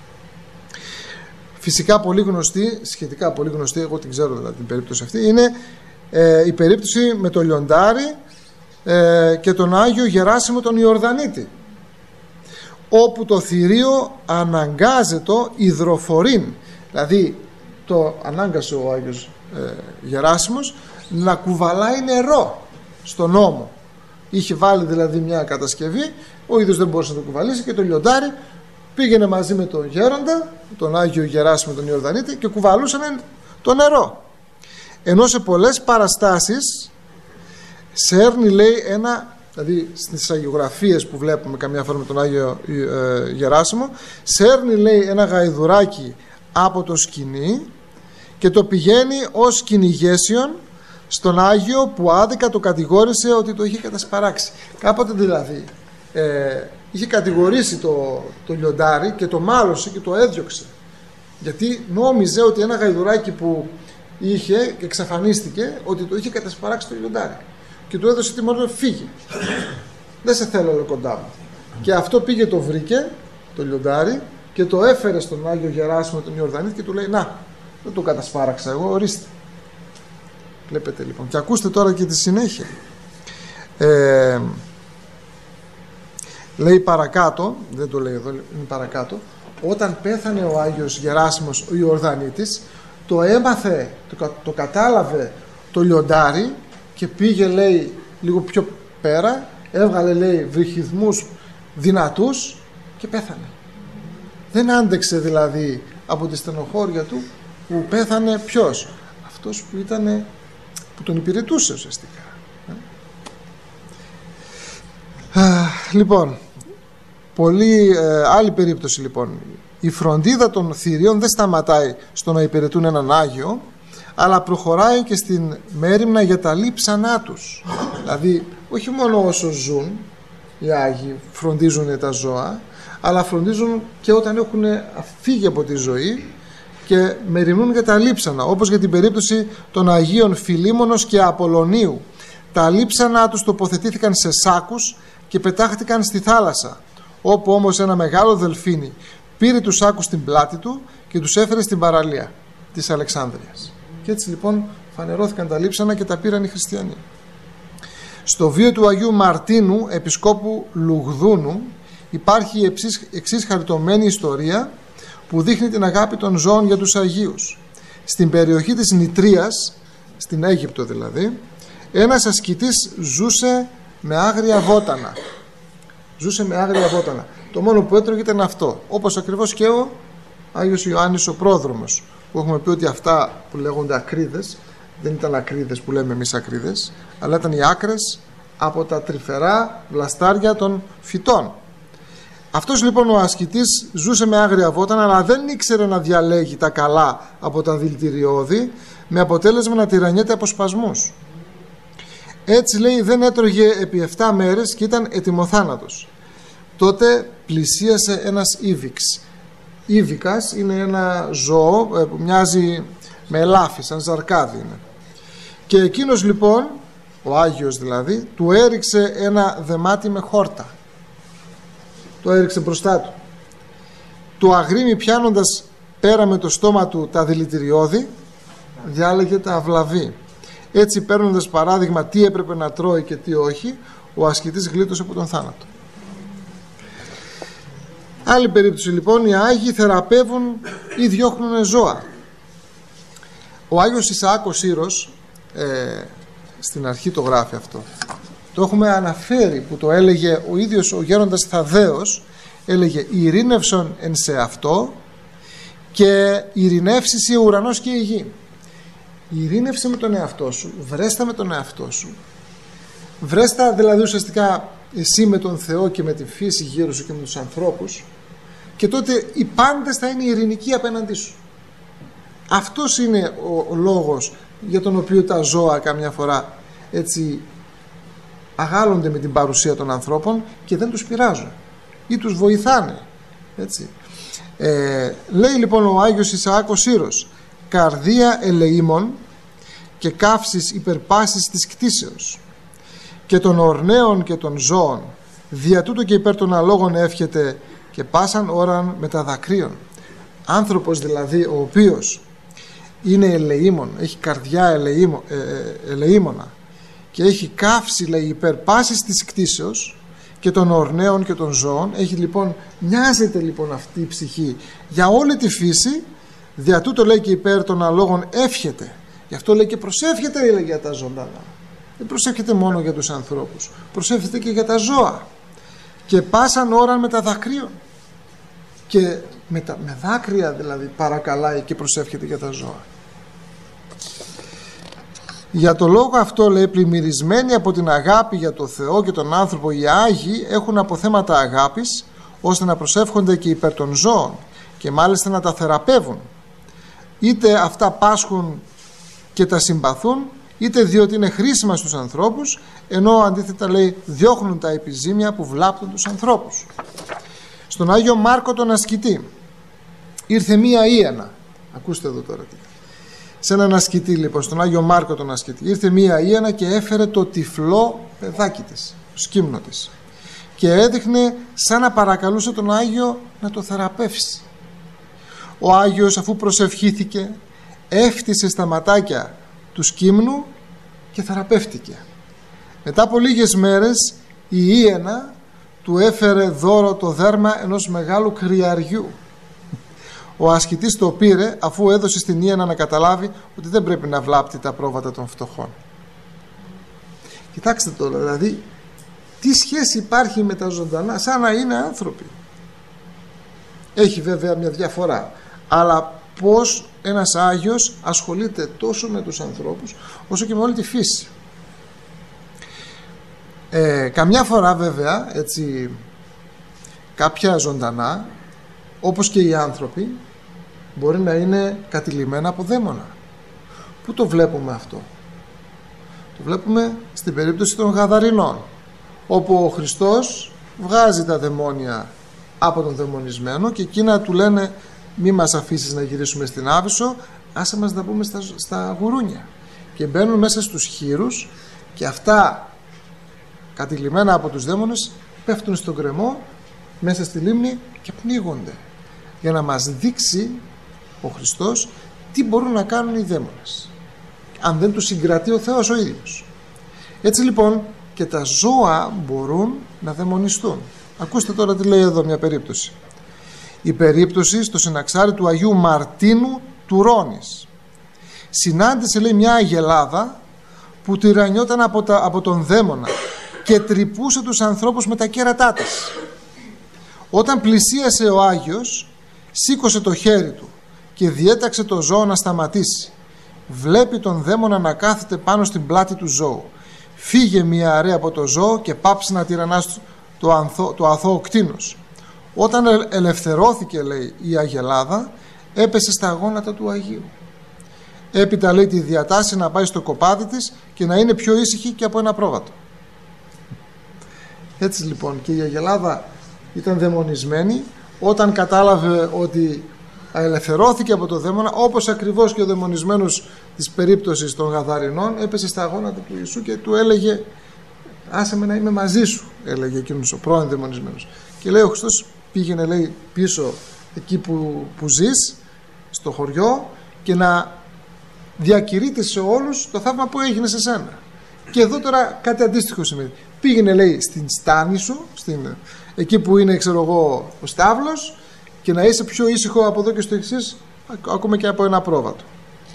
Φυσικά πολύ γνωστή, σχετικά πολύ γνωστή, εγώ την ξέρω δηλαδή την περίπτωση αυτή, είναι ε, η περίπτωση με το λιοντάρι ε, και τον Άγιο Γεράσιμο τον Ιορδανίτη, όπου το θηρίο αναγκάζεται υδροφορήν, δηλαδή το ανάγκασε ο Άγιος ε, Γεράσιμος να κουβαλάει νερό στον ώμο. Είχε βάλει δηλαδή μια κατασκευή, ο ίδιος δεν μπορούσε να το κουβαλήσει και το λιοντάρι πήγαινε μαζί με τον γέροντα, τον Άγιο Γεράσιμο τον Ιορδανίτη, και κουβαλούσαν το νερό. Ενώ σε πολλές παραστάσεις σέρνει, λέει, ένα, δηλαδή στις αγιογραφίες που βλέπουμε καμιά φορά με τον Άγιο ε, Γεράσιμο, σέρνει, λέει, ένα γαϊδουράκι από το σκηνή και το πηγαίνει ως κυνηγέσιον στον Άγιο που άδικα το κατηγόρησε ότι το είχε κατασπαράξει. Κάποτε δηλαδή ε, είχε κατηγορήσει το, το λιοντάρι και το μάλωσε και το έδιωξε, γιατί νόμιζε ότι ένα γαϊδουράκι που είχε και εξαφανίστηκε ότι το είχε κατασπαράξει το λιοντάρι, και του έδωσε τιμωρία, φύγει, δεν σε θέλω εδώ κοντά μου. Και αυτό πήγε, το βρήκε το λιοντάρι και το έφερε στον Άγιο Γεράσιμο τον Ιορδανίτη και του λέει: να, δεν το κατασπάραξα εγώ, ορίστε. Βλέπετε λοιπόν, και ακούστε τώρα και τη συνέχεια. ε, λέει παρακάτω, δεν το λέει εδώ, είναι παρακάτω, όταν πέθανε ο Άγιος Γεράσιμος ο Ιορδανίτης, το έμαθε, το, το κατάλαβε το λιοντάρι και πήγε, λέει, λίγο πιο πέρα, έβγαλε, λέει, βρυχυθμούς δυνατούς και πέθανε. Δεν άντεξε δηλαδή από τη στενοχώρια του που πέθανε ποιος? Αυτός που, ήτανε, που τον υπηρετούσε ουσιαστικά. Λοιπόν, πολύ, ε, άλλη περίπτωση λοιπόν. Η φροντίδα των θηρίων δεν σταματάει στο να υπηρετούν έναν Άγιο, αλλά προχωράει και στην μέριμνα για τα λείψανά τους. Δηλαδή όχι μόνο όσο ζουν οι Άγιοι φροντίζουν τα ζώα, αλλά φροντίζουν και όταν έχουν φύγει από τη ζωή και μεριμνούν για τα λείψανα, όπως για την περίπτωση των Αγίων Φιλίμωνος και Απολωνίου. Τα λείψανά τους τοποθετήθηκαν σε σάκους και πετάχτηκαν στη θάλασσα, όπου όμως ένα μεγάλο δελφίνι πήρε τους σάκους στην πλάτη του και τους έφερε στην παραλία της Αλεξάνδρειας. Και έτσι λοιπόν φανερώθηκαν τα λείψανα και τα πήραν οι χριστιανοί. Στο βίο του Αγίου Μαρτίνου, επισκόπου Λουγδούνου, υπάρχει η εξής χαριτωμένη ιστορία που δείχνει την αγάπη των ζώων για τους Αγίους. Στην περιοχή της Νητρίας, στην Αίγυπτο δηλαδή, ένας ασκητής ζούσε με άγρια βότανα. Ζούσε με άγρια βότανα. Το μόνο που έτρωγε ήταν αυτό. Όπως ακριβώς και ο Άγιος Ιωάννης ο Πρόδρομος, που έχουμε πει ότι αυτά που λέγονται ακρίδες δεν ήταν ακρίδες που λέμε εμείς ακρίδες, αλλά ήταν οι άκρες από τα τρυφερά βλαστάρια των φυτών. Αυτός λοιπόν ο ασκητής ζούσε με άγρια βότανα, αλλά δεν ήξερε να διαλέγει τα καλά από τα δηλητηριώδη, με αποτέλεσμα να τυραννιέται από σπασμούς. Έτσι λέει δεν έτρωγε επί εφτά μέρες και ήταν ετοιμοθάνατος. Τότε πλησίασε ένας Ήβιξ. Ήβικας είναι ένα ζώο που μοιάζει με ελάφι, σαν ζαρκάδι είναι. Και εκείνος λοιπόν, ο Άγιος δηλαδή, του έριξε ένα δεμάτι με χόρτα. Το έριξε μπροστά του. Το αγρίμι πιάνοντας πέρα με το στόμα του τα δηλητηριώδη, διάλεγε τα αυλαβή. Έτσι παίρνοντας παράδειγμα τι έπρεπε να τρώει και τι όχι, ο ασκητής γλίτωσε από τον θάνατο. Άλλη περίπτωση λοιπόν, οι Άγιοι θεραπεύουν ή διώχνουν ζώα. Ο Άγιος Ισαάκος Σύρος, ε, στην αρχή το γράφει αυτό, το έχουμε αναφέρει που το έλεγε ο ίδιος ο γέροντας Θαδδαίος, έλεγε ειρήνευσον εν σε αυτό και ειρηνεύσεις ο ουρανός και η γη. Ειρήνευσε με τον εαυτό σου, βρέστα με τον εαυτό σου, βρέστα δηλαδή ουσιαστικά εσύ με τον Θεό και με τη φύση γύρω σου και με τους ανθρώπους, και τότε οι πάντες θα είναι ειρηνικοί απέναντί σου. Αυτός είναι ο, ο λόγος για τον οποίο τα ζώα καμιά φορά έτσι αγάλλονται με την παρουσία των ανθρώπων και δεν τους πειράζουν ή τους βοηθάνε, έτσι. Ε, λέει λοιπόν ο Άγιος Ισαάκος Σύρος, καρδία ελεήμων και καύσεις υπερπάσεις της κτήσεως και των ορναίων και των ζώων, δια τούτο και υπέρ των αλόγων εύχεται και πάσαν ώραν με τα δακρύων. Άνθρωπος δηλαδή ο οποίος είναι ελεήμων, έχει καρδιά ελεήμο, ε, ε, ελεήμονα και έχει καύση, λέει, υπερπάσεις της κτήσεως και των ορναίων και των ζώων, έχει λοιπόν, νοιάζεται λοιπόν αυτή η ψυχή για όλη τη φύση, δια τούτο λέει και υπέρ των αλόγων εύχεται. Γι' αυτό λέει και προσεύχεται, λέει, για τα ζωντανά. Δεν προσεύχεται μόνο για τους ανθρώπους, προσεύχεται και για τα ζώα. Και πάσαν ώραν με τα δακρύων. Και με, τα, με δάκρυα δηλαδή παρακαλάει και προσεύχεται για τα ζώα. Για το λόγο αυτό, λέει, πλημμυρισμένοι από την αγάπη για το Θεό και τον άνθρωπο, οι Άγιοι έχουν αποθέματα αγάπης, ώστε να προσεύχονται και υπέρ των ζώων και μάλιστα να τα θεραπεύουν. Είτε αυτά πάσχουν και τα συμπαθούν, είτε διότι είναι χρήσιμα στους ανθρώπους, ενώ αντίθετα, λέει, διώχνουν τα επιζήμια που βλάπτουν τους ανθρώπους. Στον Άγιο Μάρκο τον ασκητή ήρθε μία ίαινα. Ακούστε εδώ τώρα τι. Σε έναν ασκητή λοιπόν, στον Άγιο Μάρκο τον ασκητή, ήρθε μία ίαινα και έφερε το τυφλό παιδάκι της, το σκύμνο της, και έδειχνε σαν να παρακαλούσε τον Άγιο να το θεραπεύσει. Ο Άγιος, αφού προσευχήθηκε, έφτισε στα ματάκια του σκύμνου και θεραπεύτηκε. Μετά από λίγες μέρες η ίαινα του έφερε δώρο το δέρμα ενός μεγάλου κρυαριού. Ο ασκητής το πήρε αφού έδωσε στην ίαινα να καταλάβει ότι δεν πρέπει να βλάπτει τα πρόβατα των φτωχών. Κοιτάξτε τώρα, δηλαδή τι σχέση υπάρχει με τα ζωντανά, σαν να είναι άνθρωποι. Έχει βέβαια μια διαφορά. αλλά πως ένας Άγιος ασχολείται τόσο με τους ανθρώπους όσο και με όλη τη φύση. Ε, καμιά φορά βέβαια έτσι, κάποια ζωντανά όπως και οι άνθρωποι μπορεί να είναι κατηλημένα από δαίμονα. Πού το βλέπουμε αυτό? Το βλέπουμε στην περίπτωση των Γαδαρινών, όπου ο Χριστός βγάζει τα δαιμόνια από τον δαιμονισμένο και εκείνα του λένε μη μας αφήσεις να γυρίσουμε στην Άβυσσο, άσε μας να μπούμε στα, στα γουρούνια, και μπαίνουν μέσα στους χοίρους και αυτά κατηλημένα από τους δαίμονες πέφτουν στον κρεμό μέσα στη λίμνη και πνίγονται, για να μας δείξει ο Χριστός τι μπορούν να κάνουν οι δαίμονες αν δεν τους συγκρατεί ο Θεός ο ίδιος. Έτσι λοιπόν και τα ζώα μπορούν να δαιμονιστούν. Ακούστε τώρα τι λέει εδώ μια περίπτωση. Η περίπτωση στο συναξάρι του Αγίου Μαρτίνου του Ρώνης. Συνάντησε, λέει, μια αγελάδα που τυραννιόταν από, τα, από τον δαίμονα και τρυπούσε τους ανθρώπους με τα κέρατά της. Όταν πλησίασε ο Άγιος, σήκωσε το χέρι του και διέταξε το ζώο να σταματήσει. Βλέπει τον δαίμονα να κάθεται πάνω στην πλάτη του ζώου. Φύγε μια αρέα από το ζώο και πάψε να τυραννάς το, ανθό, το αθώο κτήνος. Όταν ελευθερώθηκε, λέει, η αγελάδα, έπεσε στα γόνατα του Αγίου. Έπειτα, λέει, τη διατάσσει να πάει στο κοπάδι της και να είναι πιο ήσυχη και από ένα πρόβατο. Έτσι λοιπόν και η αγελάδα ήταν δαιμονισμένη. Όταν κατάλαβε ότι ελευθερώθηκε από το δαίμονα, όπως ακριβώς και ο δαιμονισμένος της περίπτωσης των Γαδαρινών, έπεσε στα γόνατα του Ιησού και του έλεγε άσε με να είμαι μαζί σου, έλεγε εκείνος ο πρώην δαιμονισμένος. Και λέει ο Χριστός πήγαινε, λέει, πίσω εκεί που, που ζεις στο χωριό και να διακηρύττεις σε όλους το θαύμα που έγινε σε σένα. Και εδώ τώρα κάτι αντίστοιχο σημαίνει. Πήγαινε, λέει, στην στάνη σου, στην, εκεί που είναι, ξέρω εγώ, ο στάβλος, και να είσαι πιο ήσυχο από εδώ και στο εξής, ακόμα και από ένα πρόβατο.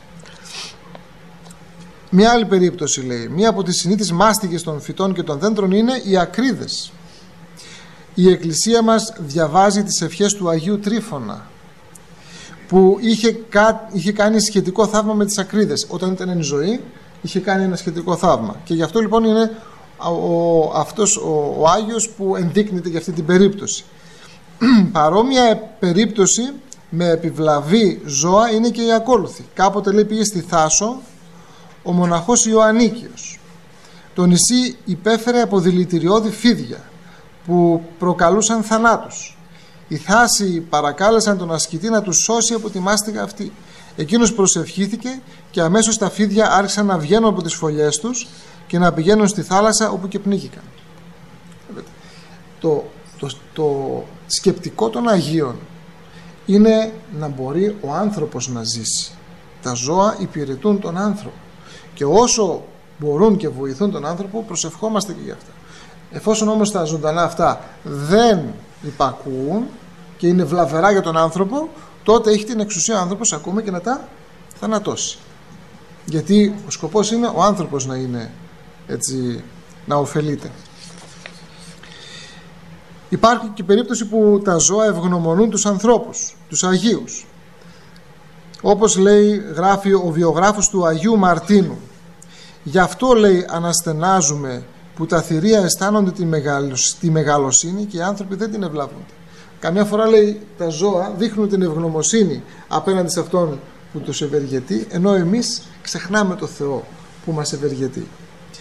Μια άλλη περίπτωση, λέει, μία από τις συνήθεις μάστιγες των φυτών και των δέντρων είναι οι ακρίδες. Η Εκκλησία μας διαβάζει τις ευχές του Αγίου Τρίφωνα, που είχε, κα, είχε κάνει σχετικό θαύμα με τις ακρίδες. Όταν ήταν εν ζωή είχε κάνει ένα σχετικό θαύμα, και γι' αυτό λοιπόν είναι ο, αυτός ο, ο Άγιος που ενδείκνυται για αυτή την περίπτωση. Παρόμοια περίπτωση με επιβλαβή ζώα είναι και η ακόλουθη. Κάποτε, λέει, πήγε στη Θάσο ο μοναχός Ιωαννίκιος. Το νησί υπέφερε από δηλητηριώδη φίδια που προκαλούσαν θανάτους. Οι Θάσοι παρακάλεσαν τον ασκητή να τους σώσει από τη μάστιγα αυτή. Εκείνος προσευχήθηκε και αμέσως τα φίδια άρχισαν να βγαίνουν από τις φωλιές τους και να πηγαίνουν στη θάλασσα, όπου και πνίγηκαν. Το, το, το σκεπτικό των Αγίων είναι να μπορεί ο άνθρωπος να ζήσει. Τα ζώα υπηρετούν τον άνθρωπο και όσο μπορούν και βοηθούν τον άνθρωπο, προσευχόμαστε και για αυτά. Εφόσον όμως τα ζωντανά αυτά δεν υπακούουν και είναι βλαβερά για τον άνθρωπο, τότε έχει την εξουσία ο άνθρωπος ακόμα και να τα θανατώσει. Γιατί ο σκοπός είναι ο άνθρωπος να είναι έτσι, να ωφελείται. Υπάρχει και περίπτωση που τα ζώα ευγνωμονούν τους ανθρώπους, τους Αγίους. Όπως λέει, γράφει ο βιογράφος του Αγίου Μαρτίνου. Γι' αυτό, λέει, αναστενάζουμε που τα θηρία αισθάνονται τη, μεγαλοσ... τη μεγαλοσύνη και οι άνθρωποι δεν την ευλάβονται. Καμιά φορά, λέει, τα ζώα δείχνουν την ευγνωμοσύνη απέναντι σε αυτόν που τους ευεργετεί, ενώ εμείς ξεχνάμε το Θεό που μας ευεργετεί.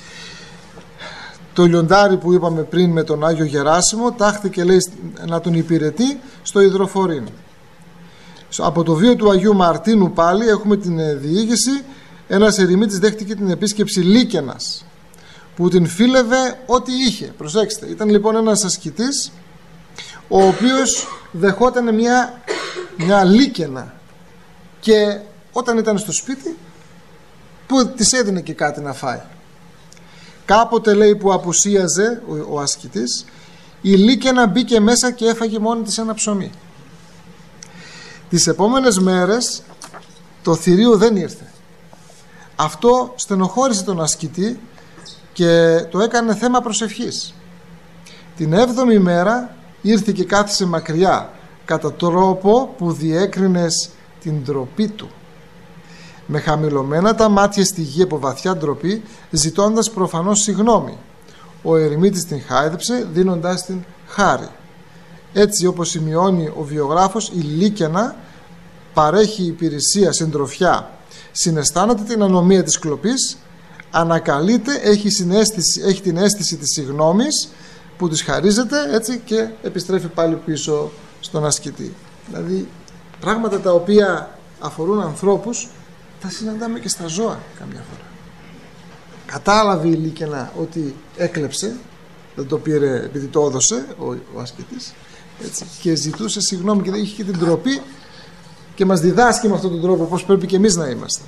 Το λιοντάρι που είπαμε πριν με τον Άγιο Γεράσιμο τάχθηκε, λέει, να τον υπηρετεί στο υδροφορείο. Από το βίο του Αγίου Μαρτίνου πάλι έχουμε την διήγηση. Ένας ερημίτης δέχτηκε την επίσκεψη Λίκαινας που την φίλευε ό,τι είχε. Προσέξτε, ήταν λοιπόν ένας ασκητής ο οποίος δεχόταν μια, μια Λίκαινα και όταν ήταν στο σπίτι που της έδινε και κάτι να φάει. Κάποτε, λέει, που απουσίαζε ο, ο ασκητής, η Λίκαινα μπήκε μέσα και έφαγε μόνη της ένα ψωμί. Τις επόμενες μέρες το θηρίο δεν ήρθε. Αυτό στενοχώρησε τον ασκητή και το έκανε θέμα προσευχής. Την έβδομη μέρα ήρθε και κάθισε μακριά, κατά τρόπο που διέκρινες την ντροπή του. Με χαμηλωμένα τα μάτια στη γη από βαθιά ντροπή, ζητώντας προφανώς συγγνώμη. Ο ερημίτης την χάιδεψε, δίνοντάς την χάρη. Έτσι, όπως σημειώνει ο βιογράφος, η Λίκαινα παρέχει υπηρεσία συντροφιά, συναισθάνεται την ανομία της κλοπής, ανακαλείται, έχει, συναίσθηση, έχει την αίσθηση της συγγνώμης που της χαρίζεται, έτσι, και επιστρέφει πάλι πίσω στον ασκητή. Δηλαδή πράγματα τα οποία αφορούν ανθρώπους τα συναντάμε και στα ζώα καμιά φορά. Κατάλαβε η Λίκαινα ότι έκλεψε, δεν το πήρε επειδή το έδωσε ο, ο ασκητής, έτσι, και ζητούσε συγγνώμη και δεν είχε και την τροπή και μας διδάσκει με αυτόν τον τρόπο πώς πρέπει και εμείς να είμαστε.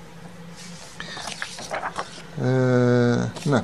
Ε, ναι.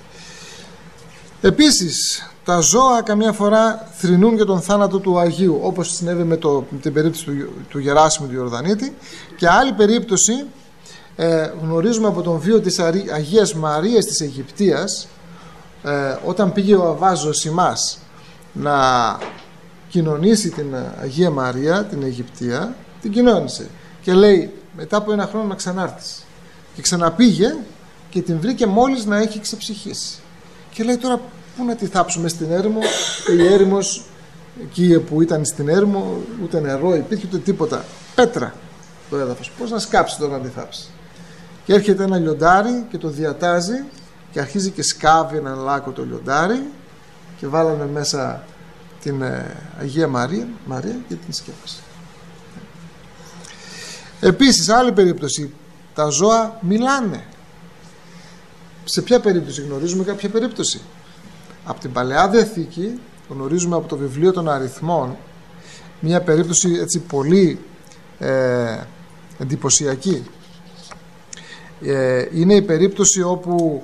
Επίσης τα ζώα καμιά φορά θρηνούν για τον θάνατο του Αγίου, όπως συνέβη με, το, με την περίπτωση του, του Γεράσιμου του Ιορδανίτη. Και άλλη περίπτωση ε, γνωρίζουμε από τον βίο της Αγίας Μαρίας της Αιγυπτίας, ε, όταν πήγε ο Αββάς Ζωσιμάς να κοινωνήσει την Αγία Μαρία, την Αιγυπτία, την κοινώνησε και λέει μετά από ένα χρόνο να ξανάρθεις, και ξαναπήγε και την βρήκε μόλις να έχει ξεψυχήσει και λέει τώρα πού να τη θάψουμε στην έρημο, και η έρημος εκεί που ήταν στην έρημο ούτε νερό υπήρχε ούτε τίποτα, πέτρα το έδαφος, πώς να σκάψει τώρα να τη θάψει. Και έρχεται ένα λιοντάρι και το διατάζει και αρχίζει και σκάβει ένα λάκκο το λιοντάρι και βάλανε μέσα την ε, Αγία Μαρία, Μαρία και την σκέπασε. Επίσης άλλη περίπτωση, τα ζώα μιλάνε. Σε ποια περίπτωση γνωρίζουμε κάποια περίπτωση? Από την Παλαιά Διαθήκη γνωρίζουμε από το βιβλίο των Αριθμών μια περίπτωση έτσι πολύ ε, εντυπωσιακή. Ε, είναι η περίπτωση όπου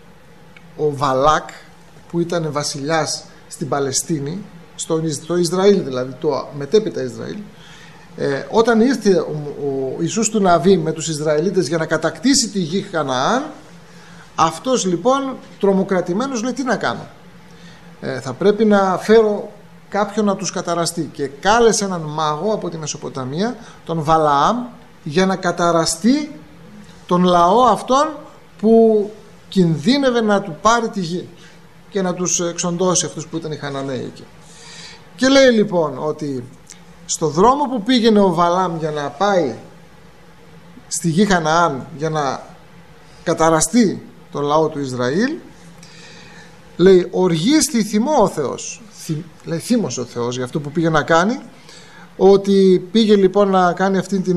ο Βαλάκ, που ήταν βασιλιάς στην Παλαιστίνη, στο, στο Ισραήλ δηλαδή, το μετέπειτα Ισραήλ, ε, όταν ήρθε ο, ο Ιησούς του Ναβί με τους Ισραηλίτες για να κατακτήσει τη γη Χαναάν, αυτός λοιπόν τρομοκρατημένος λέει τι να κάνω, ε, θα πρέπει να φέρω κάποιον να τους καταραστεί, και κάλεσε έναν μάγο από τη Μεσοποταμία, τον Βαλαάμ, για να καταραστεί τον λαό αυτόν που κινδύνευε να του πάρει τη γη και να τους εξοντώσει αυτούς που ήταν οι Χαναναίοι εκεί. Και λέει λοιπόν ότι στο δρόμο που πήγαινε ο Βαλάμ για να πάει στη γη Χαναάν για να καταραστεί τον λαό του Ισραήλ, λέει οργίστη θυμό ο Θεός, Θυ, λέει θύμωσε ο Θεός για αυτό που πήγε να κάνει, ότι πήγε λοιπόν να κάνει αυτή την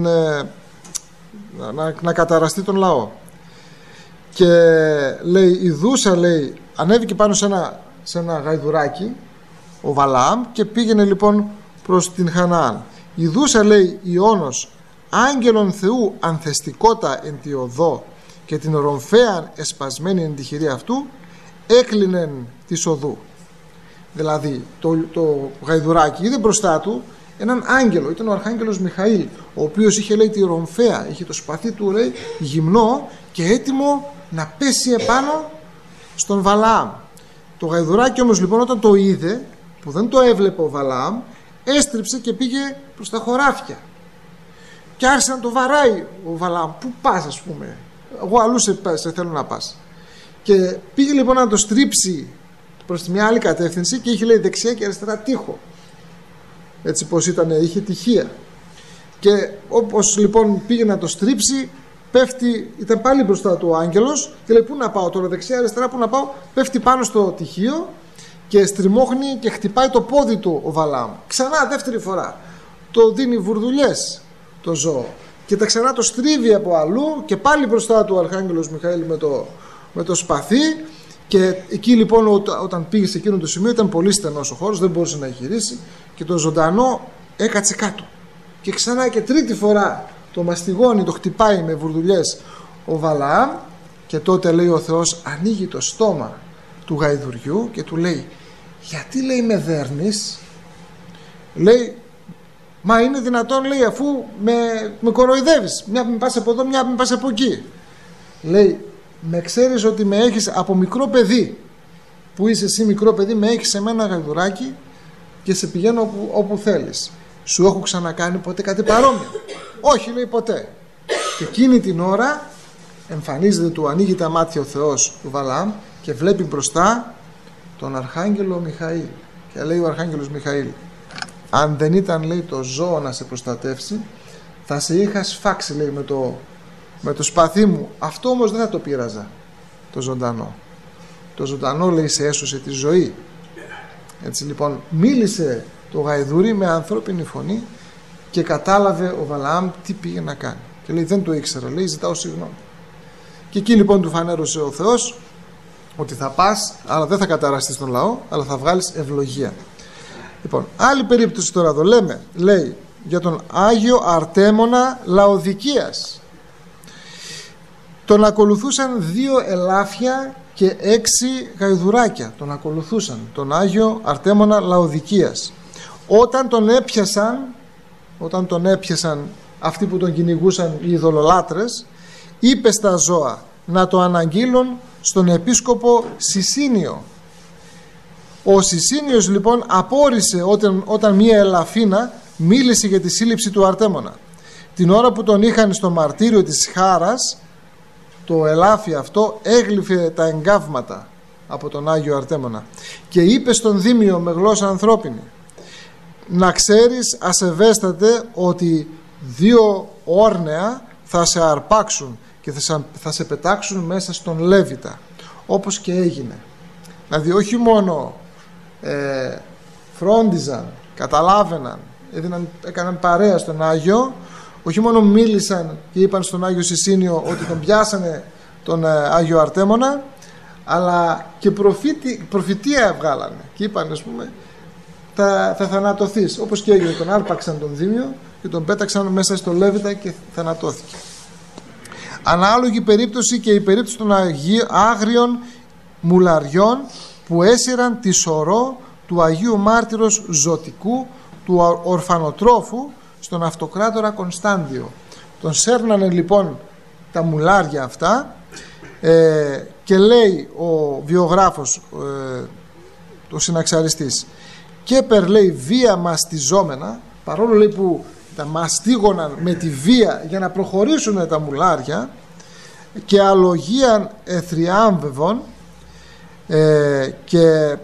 να, να καταραστεί τον λαό, και λέει η Δούσα, λέει, ανέβηκε πάνω σε ένα, σε ένα γαϊδουράκι ο Βαλάμ και πήγαινε λοιπόν προς την Χαναάν. Η Δούσα, λέει, Ιώνος άγγελον Θεού ανθεστικότα εν τη οδό και την ρομφέαν εσπασμένη εν τη χειρή αυτού έκλεινεν της οδού. Δηλαδή το, το γαϊδουράκι είδε μπροστά του έναν άγγελο, ήταν ο Αρχάγγελος Μιχαήλ, ο οποίος είχε, λέει, τη ρομφέα, είχε το σπαθί του, λέει, γυμνό και έτοιμο να πέσει επάνω στον Βαλαάμ. Το γαϊδουράκι όμως λοιπόν όταν το είδε, που δεν το έβλεπε ο Βαλαάμ, έστριψε και πήγε προς τα χωράφια και άρχισε να το βαράει ο Βαλαάμ. Πού πας, ας πούμε, εγώ αλλού σε, σε θέλω να πας. Και πήγε λοιπόν να το στρίψει προς τη μια άλλη κατεύθυνση και είχε, λέει, δεξιά και αριστερά τοίχο, έτσι πως ήταν, είχε τυχεία, και όπως λοιπόν πήγε να το στρίψει, πέφτει, ήταν πάλι μπροστά του ο άγγελος και λέει πού να πάω τώρα, δεξιά αριστερά, πού να πάω, πέφτει πάνω στο τυχείο και στριμώχνει και χτυπάει το πόδι του ο Βαλάμ. Ξανά δεύτερη φορά το δίνει βουρδουλιές το ζώο και τα ξανά το στρίβει από αλλού και πάλι μπροστά του ο Αρχάγγελος Μιχαήλ με το, με το σπαθί. Και εκεί λοιπόν όταν πήγε σε εκείνο το σημείο ήταν πολύ στενός ο χώρος, δεν μπορούσε να εγχειρήσει και το ζωντανό έκατσε κάτω και ξανά και τρίτη φορά το μαστιγώνει, το χτυπάει με βουρδουλιές ο Βαλαάμ, και τότε, λέει, ο Θεός ανοίγει το στόμα του γαϊδουριού και του λέει γιατί, λέει, με δέρνεις, λέει, μα είναι δυνατόν, λέει, αφού με, με κοροϊδεύεις, μια μην πας από εδώ, μια μην πας από εκεί, λέει, με ξέρεις ότι με έχεις από μικρό παιδί, που είσαι εσύ μικρό παιδί, με έχεις σε μένα γαϊδουράκι και σε πηγαίνω όπου, όπου θέλεις. Σου έχω ξανακάνει ποτέ κάτι παρόμοιο? όχι, λέει, ποτέ. Και εκείνη την ώρα εμφανίζεται, του ανοίγει τα μάτια ο Θεός του Βαλαάμ και βλέπει μπροστά τον Αρχάγγελο Μιχαήλ. Και λέει ο Αρχάγγελος Μιχαήλ, αν δεν ήταν, λέει, το ζώο να σε προστατεύσει, θα σε είχα σφάξει, λέει, με το, με το σπαθί μου. Αυτό όμως δεν θα το πείραζα, το ζωντανό. Το ζωντανό, λέει, σε έσωσε τη ζωή. Έτσι λοιπόν μίλησε το γαϊδούρι με ανθρώπινη φωνή και κατάλαβε ο Βαλαάμ τι πήγε να κάνει. Και λέει, δεν το ήξερα, λέει, ζητάω συγγνώμη. Και εκεί λοιπόν του φανέρωσε ο Θεός ότι θα πας, αλλά δεν θα καταραστείς τον λαό, αλλά θα βγάλεις ευλογία. Λοιπόν, άλλη περίπτωση τώρα εδώ λέμε, λέει για τον Άγιο Αρτέμονα Λαοδικίας. Τον ακολουθούσαν δύο ελάφια και έξι γαϊδουράκια. Τον ακολουθούσαν, τον Άγιο Αρτέμονα Λαοδικίας. Όταν τον έπιασαν, όταν τον έπιασαν αυτοί που τον κυνηγούσαν, οι ειδωλολάτρες, είπε στα ζώα να το αναγγείλουν στον επίσκοπο Σισίνιο. Ο Σισίνιος λοιπόν απόρρισε όταν, όταν μία ελαφίνα μίλησε για τη σύλληψη του Αρτέμονα. Την ώρα που τον είχαν στο μαρτύριο της Χάρας, το ελάφι αυτό έγλυφε τα εγκάβματα από τον Άγιο Αρτέμονα και είπε στον Δήμιο με γλώσσα ανθρώπινη, να ξέρεις ασεβέστατε ότι δύο όρνεα θα σε αρπάξουν και θα σε πετάξουν μέσα στον Λέβητα, όπως και έγινε. Δηλαδή όχι μόνο ε, φρόντιζαν, καταλάβαιναν, έδιναν, έκαναν παρέα στον Άγιο, όχι μόνο μίλησαν και είπαν στον Άγιο Σισίνιο ότι τον πιάσανε τον ε, Άγιο Αρτέμονα, αλλά και προφήτη, προφητεία βγάλανε και είπαν, ας πούμε, θα, θα θανατωθείς, όπως και έγινε. Τον άρπαξαν τον Δήμιο και τον πέταξαν μέσα στο Λέβητα και θανατώθηκε. Ανάλογη περίπτωση και η περίπτωση των Αγίου, άγριων μουλαριών που έσυραν τη σωρό του Αγίου Μάρτυρος Ζωτικού, του ορφανοτρόφου, στον αυτοκράτορα Κωνσταντιο. Τον σέρνανε λοιπόν τα μουλάρια αυτά ε, και λέει ο βιογράφος, ε, ο συναξαριστής, και περ, λέει, βία μαστιζόμενα, παρόλο, λέει, που τα μαστίγωναν με τη βία για να προχωρήσουν τα μουλάρια, και αλογίαν εθριάμβευον ε, και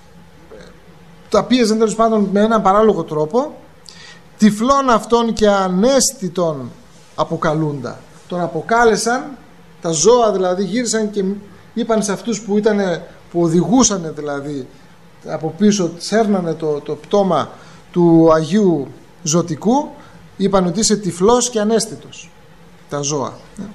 τα πίεζαν τέλος πάντων με έναν παράλογο τρόπο, τυφλών αυτών και ανέστητων αποκαλούντα. Τον αποκάλεσαν, τα ζώα δηλαδή γύρισαν και είπαν σε αυτούς που, ήτανε, που οδηγούσαν δηλαδή από πίσω, σέρνανε το, το πτώμα του Αγίου Ζωτικού, είπαν ότι είσαι τυφλός και ανέστητος, τα ζώα.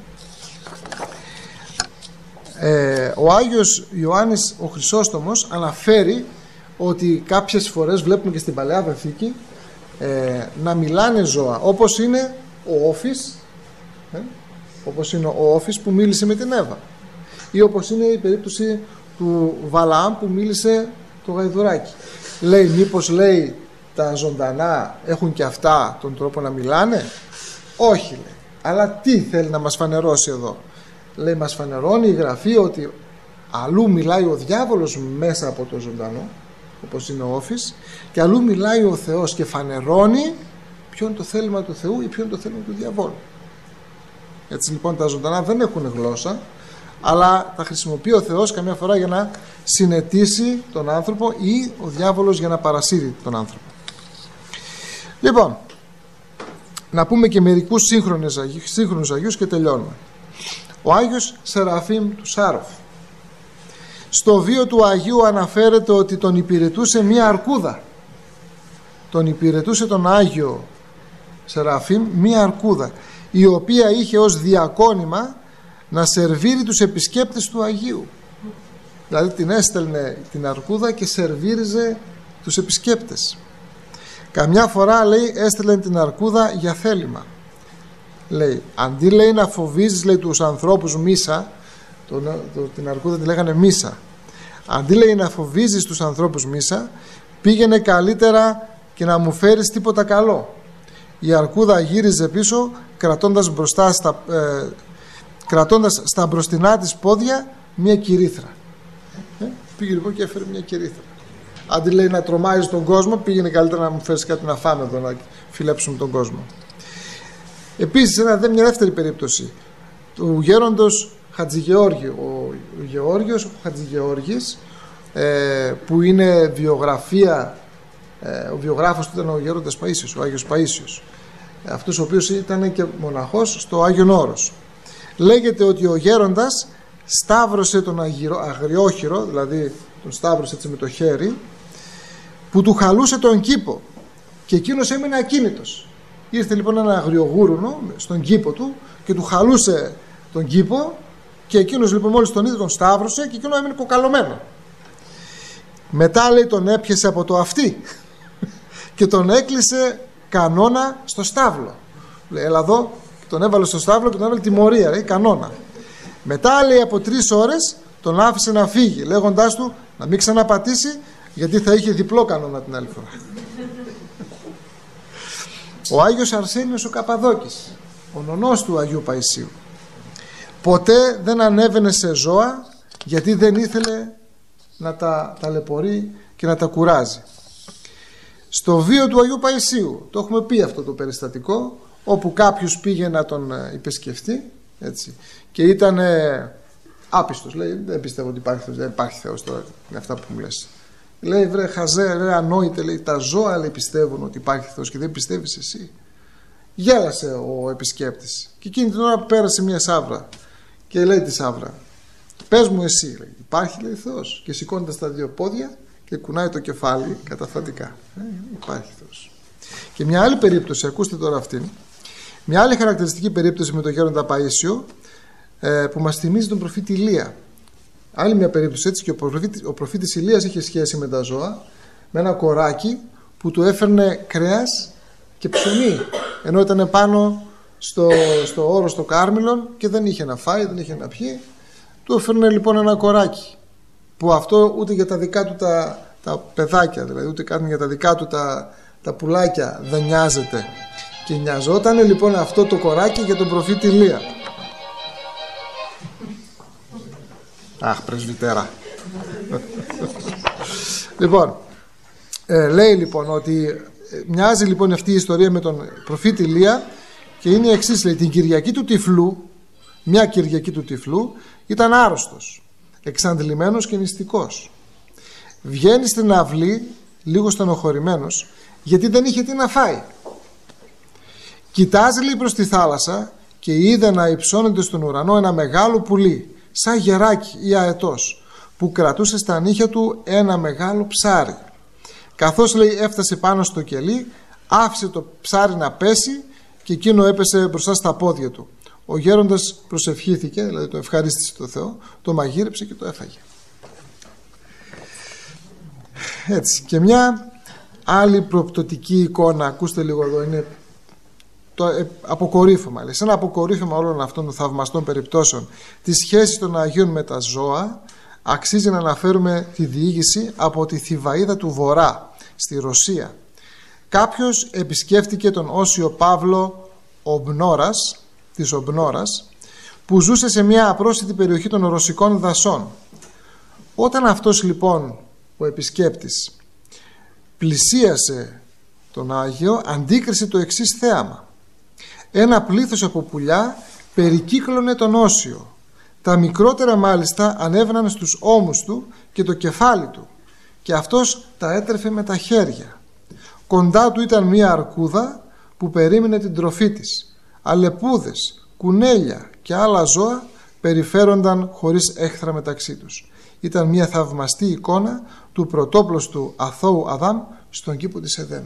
Ε, ο Άγιος Ιωάννης ο Χρυσόστομος αναφέρει ότι κάποιες φορές βλέπουμε και στην Παλαιά Διαθήκη ε, να μιλάνε ζώα, όπως είναι ο Όφης, ε, όπως είναι ο Όφης που μίλησε με την Εύα, ή όπως είναι η περίπτωση του Βαλαάμ που μίλησε το γαϊδουράκι. Λέει, μήπως, λέει, τα ζωντανά έχουν και αυτά τον τρόπο να μιλάνε? Όχι, λέει. Αλλά τι θέλει να μας φανερώσει εδώ? Λέει, μας φανερώνει η Γραφή ότι αλλού μιλάει ο διάβολος μέσα από το ζωντανό, όπως είναι ο Όφης, και αλλού μιλάει ο Θεός και φανερώνει ποιο είναι το θέλημα του Θεού ή ποιο είναι το θέλημα του διαβόλου. Έτσι λοιπόν τα ζωντανά δεν έχουν γλώσσα, αλλά τα χρησιμοποιεί ο Θεός καμιά φορά για να συνετίσει τον άνθρωπο ή ο διάβολος για να παρασύρει τον άνθρωπο. Λοιπόν, να πούμε και μερικούς σύγχρονους Αγίους, σύγχρονους Αγίους και τελειώνουμε. Ο Άγιος Σεραφείμ του Σάροφ. Στο βίο του Αγίου αναφέρεται ότι τον υπηρετούσε μία αρκούδα. Τον υπηρετούσε τον Άγιο Σεραφείμ μία αρκούδα, η οποία είχε ως διακόνημα να σερβίρει τους επισκέπτες του Αγίου. Δηλαδή την έστελνε την αρκούδα και σερβίριζε τους επισκέπτες. Καμιά φορά, λέει, έστελνε την αρκούδα για θέλημα. Λέει, αντί, λέει, να φοβίζεις, λέει, τους ανθρώπους μίσα, τον, το, την αρκούδα τη λέγανε μίσα, αντί, λέει, να φοβίζεις τους ανθρώπους μίσα, πήγαινε καλύτερα και να μου φέρεις τίποτα καλό. Η αρκούδα γύριζε πίσω κρατώντας μπροστά στα, ε, κρατώντας στα μπροστινά της πόδια μια κυρίθρα. Ε, πήγε λοιπόν και έφερε μια κυρίθρα. Αντί, λέει, να τρομάζεις τον κόσμο, πήγαινε καλύτερα να μου φέρεις κάτι να φάμε εδώ, να φιλέψουμε τον κόσμο. Επίσης, ένα, μια δεύτερη περίπτωση του γέροντος Χατζηγεώργη. Ο, ο Γεώργιος, ο Χατζηγεώργης, ε, που είναι βιογραφία, ε, ο βιογράφος του ήταν ο γέροντας Παΐσιος, ο Άγιος Παΐσιος, αυτός ο οποίος ήταν και μοναχός στο Άγιον Όρος. Λέγεται ότι ο γέροντας σταύρωσε τον αγριόχειρο, δηλαδή τον σταύρωσε έτσι με το χέρι, που του χαλούσε τον κήπο, και εκείνος έμεινε ακίνητος. Ήρθε λοιπόν ένα αγριογούρουνο στον κήπο του και του χαλούσε τον κήπο, και εκείνος λοιπόν μόλις τον είδε τον σταύρωσε και εκείνο έμεινε κοκαλωμένο. Μετά, λέει, τον έπιασε από το αυτί και τον έκλεισε κανόνα στο στάβλο. Λέει, έλα εδώ, τον έβαλε στο στάβλο και τον έβαλε τιμωρία, λέει, κανόνα. Μετά, λέει, από τρεις ώρες τον άφησε να φύγει, λέγοντάς του να μην ξαναπατήσει, γιατί θα είχε διπλό κανόνα την άλλη φορά. Ο Άγιος Αρσένιος ο Καπαδόκης, ο νονός του Αγίου Παϊσίου, ποτέ δεν ανέβαινε σε ζώα, γιατί δεν ήθελε να τα ταλαιπωρεί και να τα κουράζει. Στο βίο του Αγίου Παϊσίου, το έχουμε πει αυτό το περιστατικό, όπου κάποιος πήγε να τον υπεσκεφτεί, έτσι, και ήταν ε, άπιστος, λέει, δεν πιστεύω ότι υπάρχει Θεός, δεν υπάρχει Θεός τώρα, με αυτά που μου λες. Λέει, βρε χαζέ, ρε ανόητε, λέει, τα ζώα, λέει, πιστεύουν ότι υπάρχει Θεός και δεν πιστεύεις εσύ. Γέλασε ο επισκέπτης, και εκείνη την ώρα πέρασε μια σαύρα και λέει τη σαύρα, πες μου εσύ, λέει, υπάρχει, λέει, Θεός, και σηκώνεται στα δύο πόδια και κουνάει το κεφάλι καταφατικά. Ε, υπάρχει Θεός. Και μια άλλη περίπτωση, ακούστε τώρα αυτήν, μια άλλη χαρακτηριστική περίπτωση με τον γέροντα Παΐσιο, ε, που μας θυμίζει τον προφήτη Ηλία. Άλλη μια περίπτωση, έτσι, και ο προφήτης, ο προφήτης Ηλίας είχε σχέση με τα ζώα, με ένα κοράκι που του έφερνε κρέας και ψωμί, ενώ ήταν πάνω στο, στο όρο στο Κάρμηλον και δεν είχε να φάει, δεν είχε να πιει. Του έφερνε λοιπόν ένα κοράκι, που αυτό ούτε για τα δικά του τα, τα παιδάκια, δηλαδή ούτε καν για τα δικά του τα, τα πουλάκια δεν νοιάζεται. Και νοιαζόταν λοιπόν αυτό το κοράκι για τον προφήτη Ηλία. Αχ, πρεσβυτέρα. Λοιπόν, ε, λέει λοιπόν ότι ε, μοιάζει λοιπόν αυτή η ιστορία με τον προφήτη Ηλία, και είναι η εξής, λέει, την Κυριακή του Τυφλού, μια Κυριακή του Τυφλού, ήταν άρρωστος, εξαντλημένος και νηστικός. Βγαίνει στην αυλή λίγο στενοχωρημένος, γιατί δεν είχε τι να φάει. Κοιτάζει, λέει, προς τη θάλασσα και είδε να υψώνεται στον ουρανό ένα μεγάλο πουλί, σαν γεράκι ή αετός, που κρατούσε στα νύχια του ένα μεγάλο ψάρι. Καθώς, λέει, έφτασε πάνω στο κελί, άφησε το ψάρι να πέσει και εκείνο έπεσε μπροστά στα πόδια του. Ο γέροντας προσευχήθηκε, δηλαδή το ευχαρίστησε το Θεό, το μαγείρεψε και το έφαγε. Έτσι, και μια άλλη προπτωτική εικόνα, ακούστε λίγο εδώ, είναι το αποκορύφωμα, λέει, σε ένα αποκορύφωμα όλων αυτών των θαυμαστών περιπτώσεων της σχέσης των Αγίων με τα ζώα, αξίζει να αναφέρουμε τη διήγηση από τη Θηβαΐδα του Βορρά στη Ρωσία. Κάποιος επισκέφτηκε τον Όσιο Παύλο Ομπνόρας, της Ομπνόρας, που ζούσε σε μια απρόσιτη περιοχή των ρωσικών δασών. Όταν αυτός λοιπόν ο επισκέπτης πλησίασε τον Άγιο, αντίκρισε το εξής θέαμα. Ένα πλήθος από πουλιά περικύκλωνε τον Όσιο. Τα μικρότερα μάλιστα ανέβαιναν στους ώμους του και το κεφάλι του, και αυτός τα έτρεφε με τα χέρια. Κοντά του ήταν μία αρκούδα που περίμενε την τροφή της. Αλεπούδες, κουνέλια και άλλα ζώα περιφέρονταν χωρίς έχθρα μεταξύ τους. Ήταν μία θαυμαστή εικόνα του πρωτόπλωστου αθώου Αδάμ στον κήπο της Εδέμ.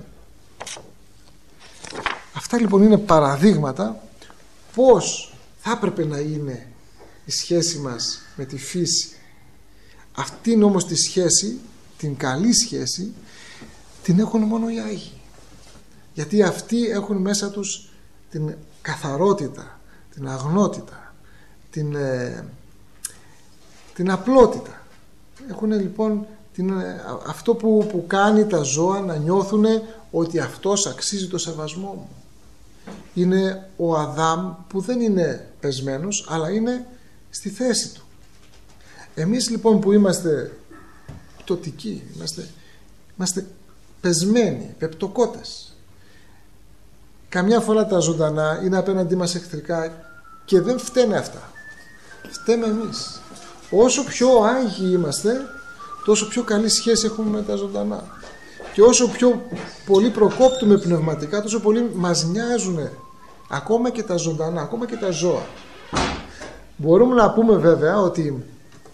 Αυτά λοιπόν είναι παραδείγματα πώς θα έπρεπε να είναι η σχέση μας με τη φύση. Αυτή είναι όμως τη σχέση, την καλή σχέση, την έχουν μόνο οι Άγιοι. Γιατί αυτοί έχουν μέσα τους την καθαρότητα, την αγνότητα, την, ε, την απλότητα. Έχουν λοιπόν την, ε, αυτό που, που κάνει τα ζώα να νιώθουν ότι αυτός αξίζει το σεβασμό μου. Είναι ο Αδάμ που δεν είναι πεσμένος, αλλά είναι στη θέση του. Εμείς λοιπόν που είμαστε πτωτικοί, είμαστε, είμαστε πεσμένοι, πεπτοκότες, καμιά φορά τα ζωντανά είναι απέναντί μας εχθρικά και δεν φταίνε αυτά. Φταίμε εμείς. Όσο πιο άγιοι είμαστε, τόσο πιο καλή σχέση έχουμε με τα ζωντανά. Και όσο πιο πολύ προκόπτουμε πνευματικά, τόσο πολύ μας νοιάζουν ακόμα και τα ζωντανά, ακόμα και τα ζώα. Μπορούμε να πούμε βέβαια ότι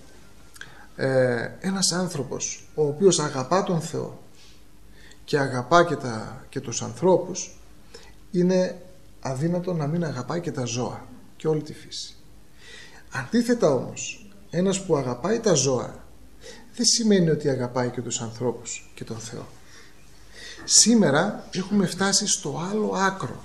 ε, ένας άνθρωπος ο οποίος αγαπά τον Θεό και αγαπά και, τα, και τους ανθρώπους, είναι αδύνατο να μην αγαπάει και τα ζώα και όλη τη φύση. Αντίθετα όμως, ένας που αγαπάει τα ζώα δεν σημαίνει ότι αγαπάει και τους ανθρώπους και τον Θεό. Σήμερα έχουμε φτάσει στο άλλο άκρο.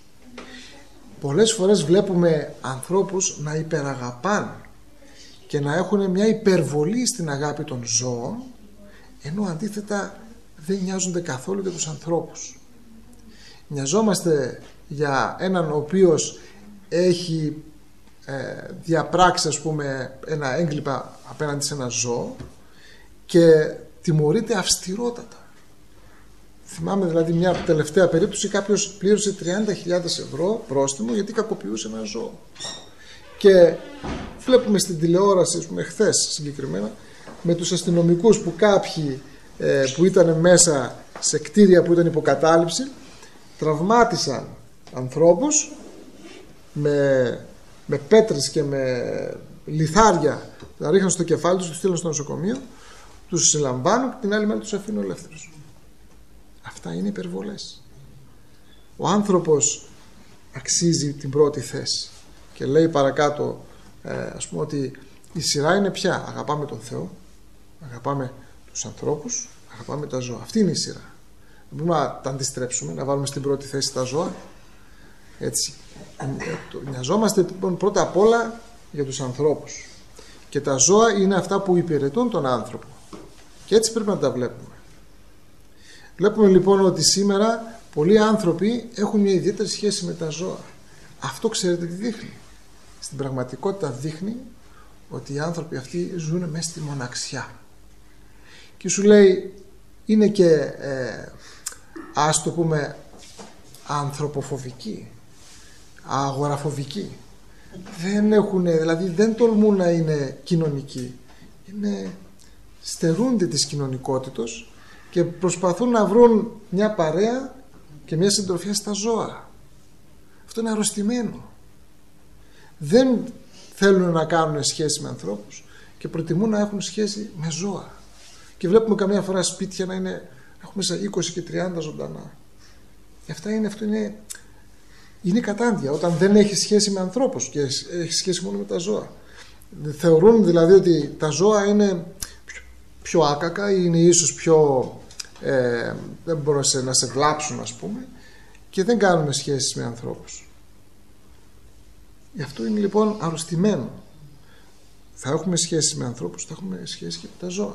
Πολλές φορές βλέπουμε ανθρώπους να υπεραγαπάνε και να έχουν μια υπερβολή στην αγάπη των ζώων, ενώ αντίθετα δεν νοιάζονται καθόλου για τους ανθρώπους. Νοιαζόμαστε για έναν ο οποίος έχει ε, διαπράξει, ας πούμε, ένα έγκλημα απέναντι σε ένα ζώο και τιμωρείται αυστηρότατα. Θυμάμαι δηλαδή μια τελευταία περίπτωση, κάποιος πλήρωσε τριάντα χιλιάδες ευρώ πρόστιμο γιατί κακοποιούσε ένα ζώο. Και βλέπουμε στην τηλεόραση, ας πούμε, χθες συγκεκριμένα, με τους αστυνομικούς που κάποιοι ε, που ήταν μέσα σε κτίρια που ήταν υποκατάληψη τραυμάτισαν ανθρώπους με, με πέτρες και με λιθάρια, τα ρίχναν στο κεφάλι τους, τους στείλαν στο νοσοκομείο, τους συλλαμβάνουν και την άλλη μέρα τους αφήνουν ελεύθερους. Αυτά είναι υπερβολές. Ο άνθρωπος αξίζει την πρώτη θέση. Και λέει παρακάτω, ε, ας πούμε, ότι η σειρά είναι πια: αγαπάμε τον Θεό, αγαπάμε τους ανθρώπους, αγαπάμε τα ζώα. Αυτή είναι η σειρά. Δεν μπορούμε να τα αντιστρέψουμε, να βάλουμε στην πρώτη θέση τα ζώα. Έτσι. Νοιαζόμαστε λοιπόν πρώτα απ' όλα για τους ανθρώπους. Και τα ζώα είναι αυτά που υπηρετούν τον άνθρωπο. Και έτσι πρέπει να τα βλέπουμε. Βλέπουμε λοιπόν ότι σήμερα πολλοί άνθρωποι έχουν μια ιδιαίτερη σχέση με τα ζώα. Αυτό ξέρετε τι δείχνει? Στην πραγματικότητα δείχνει ότι οι άνθρωποι αυτοί ζουν μέσα στη μοναξιά. Και σου λέει, είναι και ε, ας το πούμε ανθρωποφοβικοί, αγοραφοβικοί. Δεν έχουν, δηλαδή δεν τολμούν να είναι κοινωνικοί. Είναι, στερούνται της κοινωνικότητος και προσπαθούν να βρουν μια παρέα και μια συντροφιά στα ζώα. Αυτό είναι αρρωστημένο. Δεν θέλουν να κάνουν σχέση με ανθρώπους και προτιμούν να έχουν σχέση με ζώα. Και βλέπουμε καμιά φορά σπίτια να είναι, έχουμε μέσα είκοσι και τριάντα ζωντανά. Και αυτά είναι, αυτό είναι, είναι κατάντια όταν δεν έχει σχέση με ανθρώπους και έχει σχέση μόνο με τα ζώα. Θεωρούν δηλαδή ότι τα ζώα είναι πιο, πιο άκακα ή είναι ίσως πιο ε, δεν μπορούν να σε βλάψουν, ας πούμε, και δεν κάνουμε σχέσεις με ανθρώπους. Γι' αυτό είναι λοιπόν αρρωστημένο. Θα έχουμε σχέσεις με ανθρώπους, θα έχουμε σχέσεις και με τα ζώα.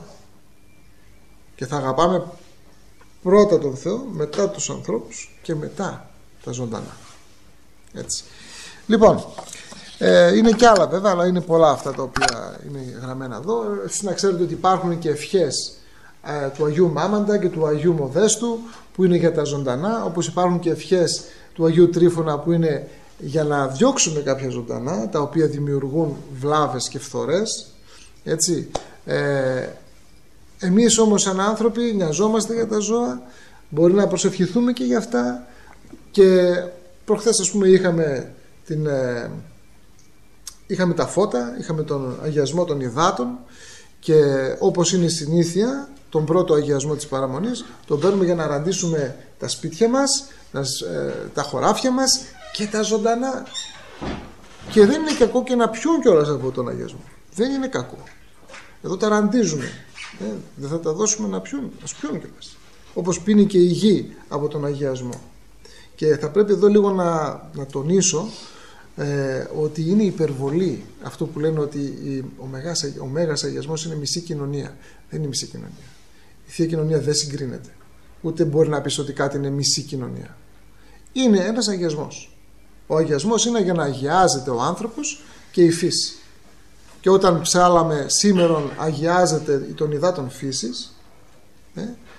Και θα αγαπάμε πρώτα τον Θεό, μετά τους ανθρώπους και μετά τα ζωντανά. Έτσι. Λοιπόν, ε, είναι και άλλα βέβαια, αλλά είναι πολλά αυτά τα οποία είναι γραμμένα εδώ. Εσείς να ξέρετε ότι υπάρχουν και ευχές ε, του Αγίου Μάμαντα και του Αγίου Μοδέστου που είναι για τα ζωντανά, όπως υπάρχουν και ευχές του Αγίου Τρίφωνα που είναι για να διώξουμε κάποια ζωντανά τα οποία δημιουργούν βλάβες και φθορές. Έτσι. Ε, εμείς όμως σαν άνθρωποι νοιαζόμαστε για τα ζώα, μπορεί να προσευχηθούμε και για αυτά. Και προχθές, ας πούμε, είχαμε, την, ε, είχαμε τα φώτα, είχαμε τον αγιασμό των υδάτων και όπως είναι η συνήθεια, τον πρώτο αγιασμό της παραμονής τον παίρνουμε για να ραντίσουμε τα σπίτια μας, τα, ε, τα χωράφια μας και τα ζωντανά. Και δεν είναι κακό και να πιούν κιόλας από τον αγιασμό. Δεν είναι κακό. Εδώ τα ραντίζουμε. Ε, δεν θα τα δώσουμε να πιούν, ας πιούν κιόλας. Όπως πίνει και η γη από τον αγιασμό. Και θα πρέπει εδώ λίγο να, να τονίσω ε, ότι είναι υπερβολή αυτό που λένε ότι η, ο, μεγάς, ο Μέγας Αγιασμός είναι μισή κοινωνία. Δεν είναι μισή κοινωνία. Η Θεία Κοινωνία δεν συγκρίνεται. Ούτε μπορεί να πεις ότι κάτι είναι μισή κοινωνία. Είναι ένας αγιασμός. Ο αγιασμός είναι για να αγιάζεται ο άνθρωπος και η φύση. Και όταν ψάλαμε σήμερον αγιάζεται των υδάτων φύσης, ε,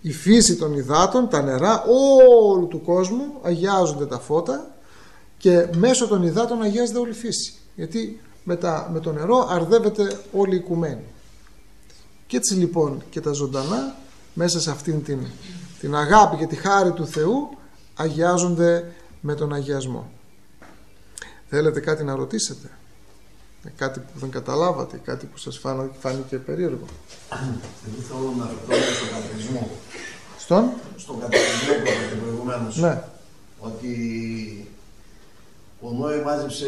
η φύση των υδάτων, τα νερά όλου του κόσμου, αγιάζονται τα φώτα και μέσω των υδάτων αγιάζεται όλη η φύση, γιατί με, τα, με το νερό αρδεύεται όλη η οικουμένη. Και έτσι λοιπόν και τα ζωντανά μέσα σε αυτήν την, την αγάπη και τη χάρη του Θεού αγιάζονται με τον αγιασμό. Θέλετε κάτι να ρωτήσετε? Κάτι που δεν καταλάβατε, κάτι που σας φάνηκε περίεργο? Εγώ θέλω να ρωτήσω στον κατακλυσμό. Στον? Στον κατακλυσμό που είπατε προηγουμένως. Ναι. Ότι ο Νόε μάζεψε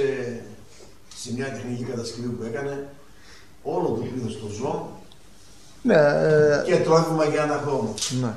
σε μια τεχνική κατασκευή που έκανε όλο το πλήθος των ζώων, ναι, ε... και τρόφιμα για ένα χρόνο. Ναι.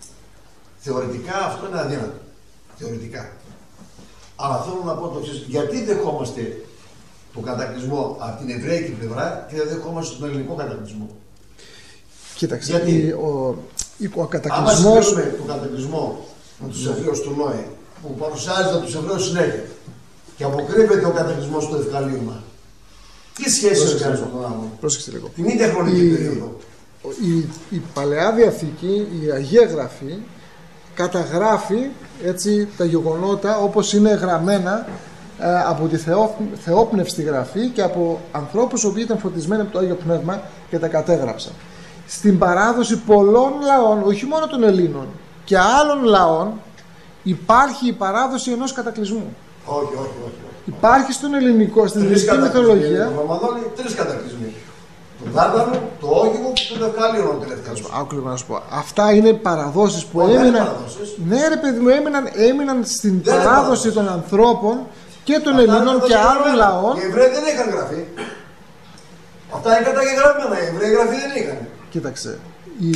Θεωρητικά αυτό είναι αδύνατο. Θεωρητικά. Αλλά θέλω να πω το εξής. Γιατί δεχόμαστε τον κατακλυσμό από την εβραϊκή πλευρά και δεν δεχόμαστε τον ελληνικό κατακλυσμό? Κοίταξε. Γιατί ο, ο κατακλυσμός... άμα συγκρίνουμε τον κατακλυσμό με τους Εβραίους του Νόε, που παρουσιάζεται τους Εβραίους συνέχεια και αποκρύβεται ο κατακλυσμός στο ευκαλίωμα, τι σχέση έχει με τον άλλο? Πρόσεξε λίγο. Την ίδια χρονική η... περίοδο. Η, η Παλαιά Διαθήκη, η Αγία Γραφή, καταγράφει έτσι τα γεγονότα όπως είναι γραμμένα ε, από τη θεό, θεόπνευστη γραφή και από ανθρώπους οι οποίοι ήταν φωτισμένοι από το Άγιο Πνεύμα και τα κατέγραψαν. Στην παράδοση πολλών λαών, όχι μόνο των Ελλήνων και άλλων λαών, υπάρχει η παράδοση ενός κατακλυσμού. Όχι, όχι, όχι. Υπάρχει στον ελληνικό, στην ελληνική μυθολογία. Τρεις κατακλυσμοί. Το Δάρδανο, το Όγκυγο και το Ευκαλίωνο τελευταία. Άκου λίγο να σου πω. Αυτά είναι παραδόσεις που έμειναν. Παραδόσεις. Ναι, ρε παιδί μου, έμειναν, έμειναν στην δεν παράδοση των ανθρώπων και των Αυτά Ελλήνων και άλλων λαών. Οι Εβραίοι δεν είχαν γραφεί. Αυτά είναι καταγεγραμμένα. Οι Εβραίοι γραφή δεν είχαν. Κοίταξε. Η,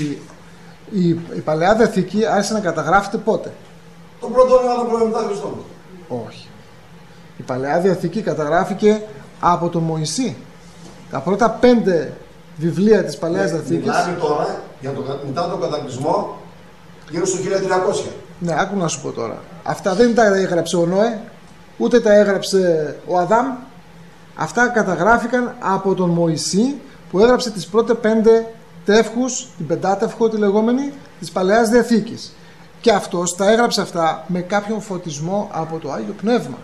η, η Παλαιά Διαθήκη άρχισε να καταγράφεται πότε? Το πρώτο αιώνα προ μετά Χριστόν. Όχι. Η Παλαιά Διαθήκη καταγράφηκε από τον Μωυσή. Τα πρώτα πέντε βιβλία της Παλαιάς Διαθήκης. Μιλάμε τώρα για το, μετά τον κατακλυσμό γύρω στο χίλια τριακόσια. Ναι, άκου να σου πω τώρα. Αυτά δεν τα έγραψε ο Νόε, ούτε τα έγραψε ο Αδάμ. Αυτά καταγράφηκαν από τον Μωυσή που έγραψε τις πρώτες πέντε τεύχους, την πεντάτευχο τη λεγόμενη, της Παλαιάς Διαθήκης. Και αυτός τα έγραψε αυτά με κάποιον φωτισμό από το Άγιο Πνεύμα.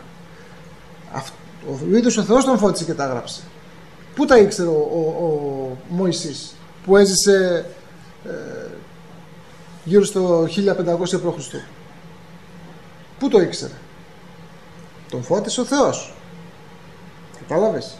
Ο ίδιος ο Θεός τον φώτισε και τα έγραψε. Πού τα ήξερε ο, ο, ο Μωυσής που έζησε ε, γύρω στο χίλια πεντακόσια προ Χριστού? Πού το ήξερε? Τον φώτισε ο Θεός. Κατάλαβες?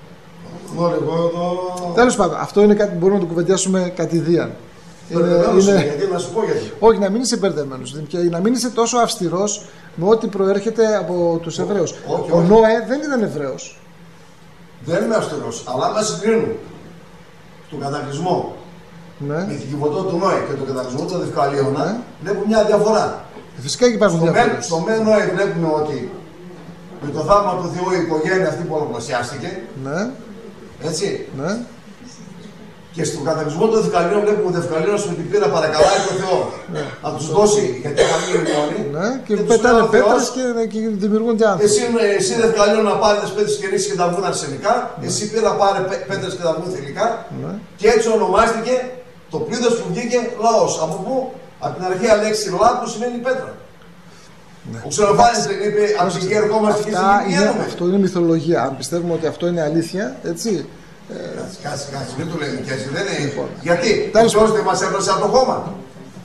Τέλος πάντων, αυτό είναι κάτι που μπορούμε να το κουβεντιάσουμε κατηδίαν. Είναι, είναι... Γιατί, να σου πω γιατί. Όχι, να μην είσαι μπερδεμένος και να μην είσαι τόσο αυστηρός με ό,τι προέρχεται από τους Εβραίους. Όχι, ο όχι. Νόε δεν ήταν Εβραίος. Δεν είμαι αυστηρός, αλλά άμα συγκρίνουν τον κατακλυσμό, ναι, με την κυβωτό του Νόε και τον κατακλυσμό του Ευκαλίωνα, ναι, βλέπουμε μια διαφορά. Φυσικά και υπάρχουν διαφορές. Στο μεν Νόε βλέπουμε ότι με το θαύμα του Θεού η οικογένεια αυτή πολλαπλασιάστηκε. Ναι. Έτσι. Ναι. Και στον κατακλυσμό του Ευκαλίων βλέπουμε ότι ο Ευκαλίωνας ότι πήρα παρακαλάει τον Θεό, ναι, να τους δώσει γιατί είχαν μείνει μόνοι. Ναι, και, και πετάνε πέτρες και, και δημιουργούνται άνθρωποι. Εσύ, εσύ Ευκαλίων να πάρει τις πέτρες και ρίξεις και τα βγουν αρσενικά, ναι, εσύ πήρα πάρε πέτρες και τα βγουν θηλυκά, ναι, και έτσι ονομάστηκε το πλήθος που βγήκε λαός. Από πού? Από την αρχαία λέξη λα που σημαίνει πέτρα. Ναι. Ο Ξενοφάνης δεν είπε από την γη ερχόμαστε και στην γη. Αυτό είναι μυθολογία. Αν πιστεύουμε ότι αυτό είναι αλήθεια, έτσι. Κάτσε, κάτσε, κάτσε, μην το λέμε και έτσι, δεν είναι. Λοιπόν, γιατί, τέλος πάντων δεν μας έβρασε από το χώμα.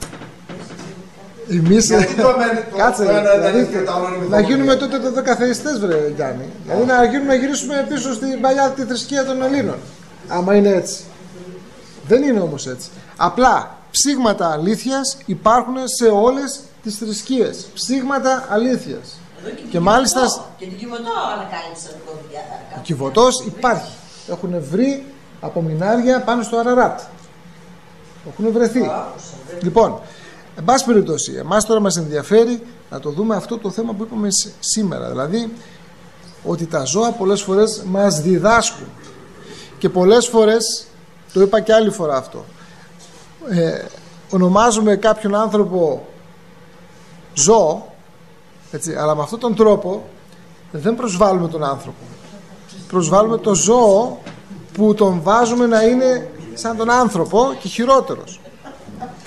Εμείς... Γιατί το μένει, κάτσε, το ένα δηλαδή, και τα όλα να γίνουμε τότε το δεκαθεϊστές, βρε Γιάννη. Δηλαδή να γίνουμε να γυρίσουμε πίσω στην παλιά τη θρησκεία των Ελλήνων. Άμα είναι έτσι. Δεν είναι όμως έτσι. Απλά ψήγματα αλήθειας υπάρχουν σε όλες τις θρησκείες. Ψήγματα αλήθειας. Και, και μάλιστα. Και την Κιβωτό ανακάλυψαν κωδιά. Ο Κιβωτός υπάρχει. Έχουν βρει απομεινάρια πάνω στο Αραράτ. Έχουν βρεθεί. Oh, λοιπόν, εν πάση περιπτώσει, εμάς τώρα μας ενδιαφέρει να το δούμε αυτό το θέμα που είπαμε σήμερα. Δηλαδή, ότι τα ζώα πολλές φορές μας διδάσκουν. Και πολλές φορές, το είπα και άλλη φορά αυτό, ε, ονομάζουμε κάποιον άνθρωπο ζώο, έτσι, αλλά με αυτόν τον τρόπο δεν προσβάλλουμε τον άνθρωπο. Προσβάλλουμε το ζώο που τον βάζουμε να είναι σαν τον άνθρωπο και χειρότερος.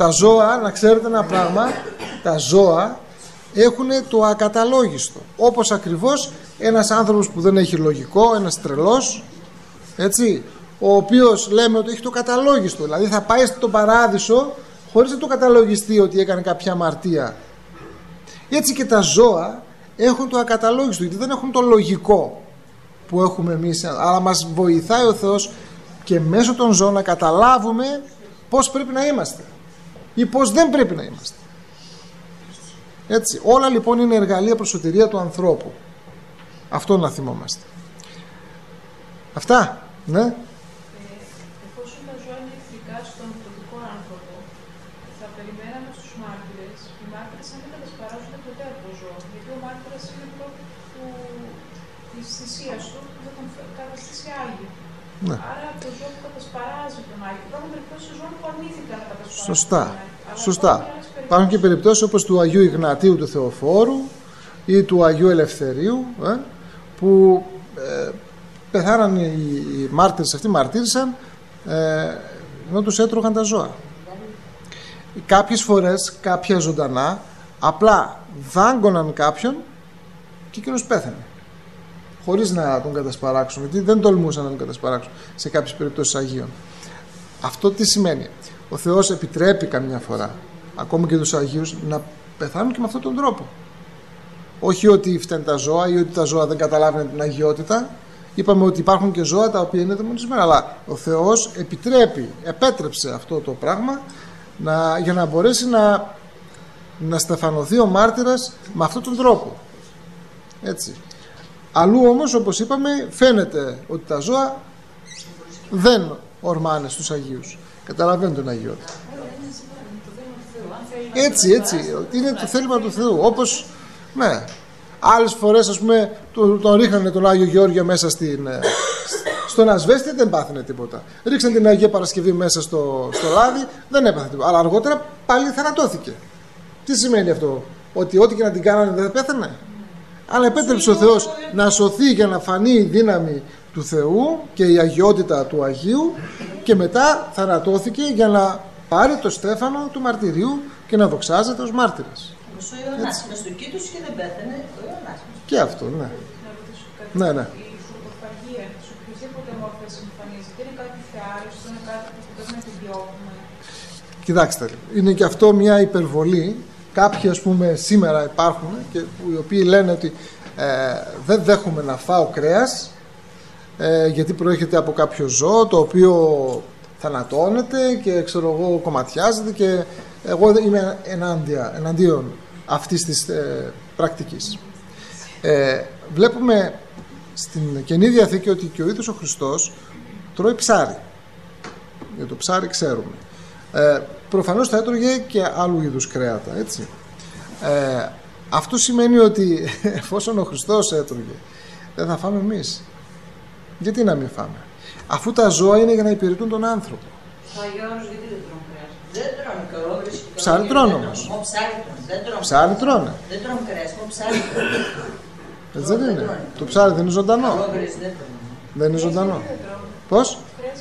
Τα ζώα, να ξέρετε ένα πράγμα, τα ζώα έχουν το ακαταλόγιστο. Όπως ακριβώς ένας άνθρωπος που δεν έχει λογικό, ένας τρελός, έτσι, ο οποίος λέμε ότι έχει το καταλόγιστο, δηλαδή θα πάει στον παράδεισο χωρίς να το καταλογιστεί ότι έκανε κάποια αμαρτία. Έτσι και τα ζώα έχουν το ακαταλόγιστο, γιατί δεν έχουν το λογικό που έχουμε εμείς, αλλά μας βοηθάει ο Θεός και μέσω των ζώων να καταλάβουμε πώς πρέπει να είμαστε ή πώς δεν πρέπει να είμαστε. Έτσι, όλα λοιπόν είναι εργαλεία προς σωτηρία του ανθρώπου. Αυτό να θυμόμαστε. Αυτά, ναι. Εφόσον τα ζώα είναι εχθρικά στον πτωτικό άνθρωπο, θα περιμέναμε στους μάρτυρες, οι μάρτυρες να μην κατασπαράζονται ποτέ από το ζώο. Γιατί ο μάρτυρας είναι πρώτο του, της θυσίας του που θα τον καταστήσει Άγιο. Ναι. Άρα το ζώο που κατασπαράζει τον Άγιο. Υπάρχουν περιπτώσεις ζώων που αρνήθηκαν να κατασπαράζουν. Σωστά. Σωστά. Υπάρχουν και περιπτώσεις όπως του Αγίου Ιγνατίου του Θεοφόρου ή του Αγίου Ελευθερίου, ε, που ε, πεθάναν οι, οι μάρτυρες αυτοί, μαρτύρησαν ε, ενώ τους έτρωγαν τα ζώα. Κάποιες φορές κάποια ζωντανά απλά δάγκωναν κάποιον και εκείνος πέθανε χωρίς να τον κατασπαράξουν, γιατί δεν τολμούσαν να τον κατασπαράξουν σε κάποιες περιπτώσεις Αγίων. Αυτό τι σημαίνει? Ο Θεός επιτρέπει καμιά φορά ακόμα και τους Αγίους να πεθάνουν και με αυτόν τον τρόπο. Όχι ότι φταίνουν τα ζώα ή ότι τα ζώα δεν καταλάβαιναν την αγιότητα. Είπαμε ότι υπάρχουν και ζώα τα οποία είναι δαιμονισμένα, αλλά ο Θεός επιτρέπει, επέτρεψε αυτό το πράγμα να, για να μπορέσει να, να στεφανωθεί ο μάρτυρας με αυτόν τον τρόπο. Έτσι. Αλλού όμως, όπως είπαμε, φαίνεται ότι τα ζώα δεν ορμάνε στους Αγίους. Καταλαβαίνουν την αγιότητα. Έτσι, έτσι. Είναι το θέλημα του Θεού. Όπως, ναι. Άλλες φορές, ας πούμε, τον, τον ρίχνανε τον Άγιο Γεώργιο μέσα στην, στον ασβέστη, δεν πάθαινε τίποτα. Ρίξαν την Αγία Παρασκευή μέσα στο, στο λάδι, δεν έπαθε τίποτα. Αλλά αργότερα πάλι θανατώθηκε. Τι σημαίνει αυτό? Ότι ό,τι και να την κάνανε δεν πέθανε? Αλλά επέτρεψε ο Θεός να σωθεί για να φανεί η δύναμη του Θεού και η αγιότητα του Αγίου, και μετά θανατώθηκε για να πάρει το στέφανο του μαρτυρίου και να δοξάζεται ως μάρτυρας. Ο Ιωνάς μες στο κήτος και δεν πέθανε ο Ιωνάς. Και αυτό, ναι. Ναι, ναι. Η φρουτοφαγία σε οποιασδήποτε μόρφες εμφανίζεται, είναι κάτι θεάριστο, είναι κάτι που πρέπει να επιδιώκουμε? Κοιτάξτε, είναι και αυτό μια υπερβολή. Κάποιοι, ας πούμε, σήμερα υπάρχουν και που, οι οποίοι λένε ότι ε, δεν δέχομαι να φάω κρέας ε, γιατί προέρχεται από κάποιο ζώο το οποίο θανατώνεται και ξέρω εγώ κομματιάζεται, και εγώ είμαι ενάντια, εναντίον αυτής της ε, πρακτικής. Ε, βλέπουμε στην Καινή Διαθήκη ότι και ο ίδιος ο Χριστός τρώει ψάρι. Για το ψάρι ξέρουμε. Ε, προφανώς θα έτρωγε και άλλου είδους κρέατα, έτσι. Ε, αυτό σημαίνει ότι εφόσον ο Χριστός έτρωγε, δεν θα φάμε εμείς? Γιατί να μην φάμε? Αφού τα ζώα είναι για να υπηρετούν τον άνθρωπο. Ο Αγιώρος γιατί δεν τρώνε κρέας? Δεν τρώνε κορόβρες και ψάρι τρώνε όμως. Μό ψάρι τρώνε. Δεν τρώνε. Ψάρι τρώνε. Δεν τρώνε κρέας, μό ψάρι τρώνε. Έτσι δεν είναι? Το ψάρι δεν είναι ζωντανό? Κορόβρες δεν τρώνε. Δεν είναι ζωντανό. Πώς?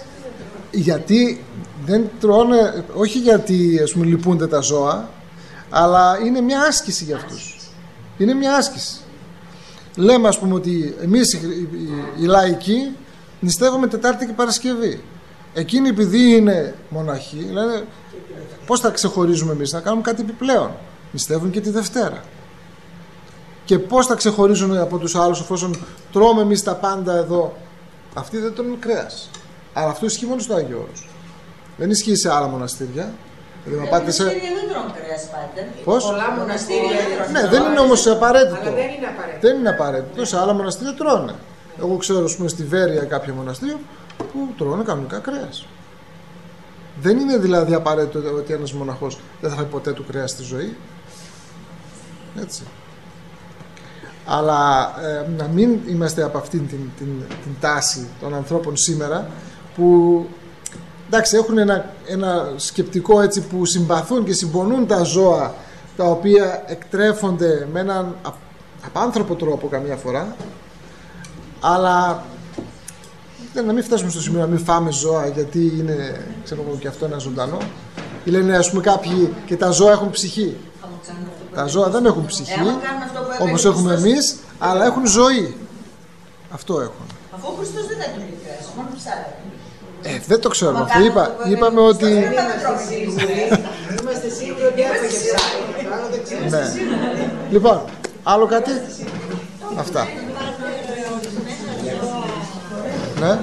Γιατί δεν τρώνε, όχι γιατί ας πούμε λυπούνται τα ζώα, αλλά είναι μια άσκηση για αυτούς. Είναι μια άσκηση. Λέμε, ας πούμε, ότι εμείς οι, οι, οι λαϊκοί νηστεύουμε Τετάρτη και Παρασκευή. Εκείνοι επειδή είναι μοναχοί λένε πώς θα ξεχωρίζουμε εμείς? Να κάνουμε κάτι επιπλέον. Νηστεύουν και τη Δευτέρα. Και πώς θα ξεχωρίζουν από τους άλλους εφόσον τρώμε εμείς τα πάντα εδώ? Αυτοί δεν τρώνε κρέας. Αλλά αυτό ισχύει μόνο στο Άγιο Όρος. Δεν ισχύει σε άλλα μοναστήρια. Δηλαδή, Τα μοναστήρια δεν τρώνε κρέας πάντα. Πώς? Πολλά μοναστήρια δεν τρώνε. Ναι, δεν είναι όμως απαραίτητο. Αλλά δεν είναι απαραίτητο. Δεν είναι απαραίτητο. Σε άλλα μοναστήρια τρώνε. Εγώ ξέρω, ας πούμε, στη Βέρεια κάποιο μοναστήριο που τρώνε κανονικά κρέας. Δεν είναι δηλαδή απαραίτητο ότι ένας μοναχός δεν θα φάει ποτέ του κρέας στη ζωή. Έτσι. Αλλά ε, να μην είμαστε από αυτήν την, την, την τάση των ανθρώπων σήμερα που εντάξει έχουν ένα, ένα σκεπτικό έτσι που συμπαθούν και συμπονούν τα ζώα τα οποία εκτρέφονται με έναν απάνθρωπο τρόπο καμιά φορά, αλλά να μην φτάσουμε στο σημείο να μην φάμε ζώα γιατί είναι, ξέρω εγώ, και αυτό ένα ζωντανό. Ή λένε ας πούμε κάποιοι και τα ζώα έχουν ψυχή. Τα ζώα δεν έχουν ψυχή, όπως έχουμε εμείς, αλλά έχουν ζωή. Αυτό έχουν. Αφού ο Χριστός δεν έτρωγε κρέας, μόνο ψάρια. Ε, δεν το ξέρουμε αυτό. Είπα, είπαμε ότι... Είμαστε σίγουροι ότι έφαγε ψάρι. Ναι. Λοιπόν, άλλο κάτι? Αυτά. Ναι.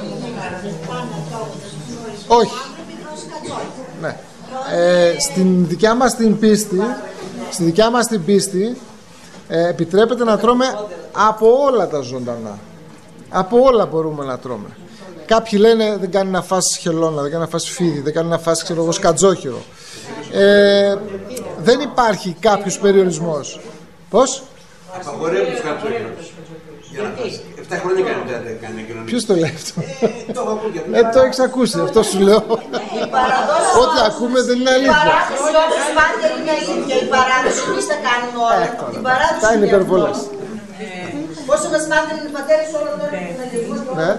Όχι. Ναι. Ε, στην δικιά μας την πίστη, στη δικιά μας την πίστη, ε, επιτρέπεται να τρώμε από όλα τα ζωντανά. Από όλα μπορούμε να τρώμε. Κάποιοι λένε δεν κάνει να φας χελώνα, δεν κάνει να φας φίδι, δεν κάνει να φας ξέρω εγώ σκατζόχυρο. Ε, δεν υπάρχει κάποιος περιορισμός. Πώς? Απαγορεύουν τους σκατζόχυρους. Για να φας. Εφτά χρόνια κάνει κοινωνία. Ποιος το λέει αυτό? Ε, το έχω ακούσει. Ε, το έχεις ακούσει, αυτό σου λέω. Ό,τι ακούμε δεν είναι αλήθεια. Η παράδοση όπως πάντα είναι αλήθεια. Η παράδοση εμείς τα κάνουμε όλα. Η παράδοση Τα είναι υπερβολές. Πόσο μας μάθανε οι πατέρες όλα τώρα την αλήθεια. Ναι.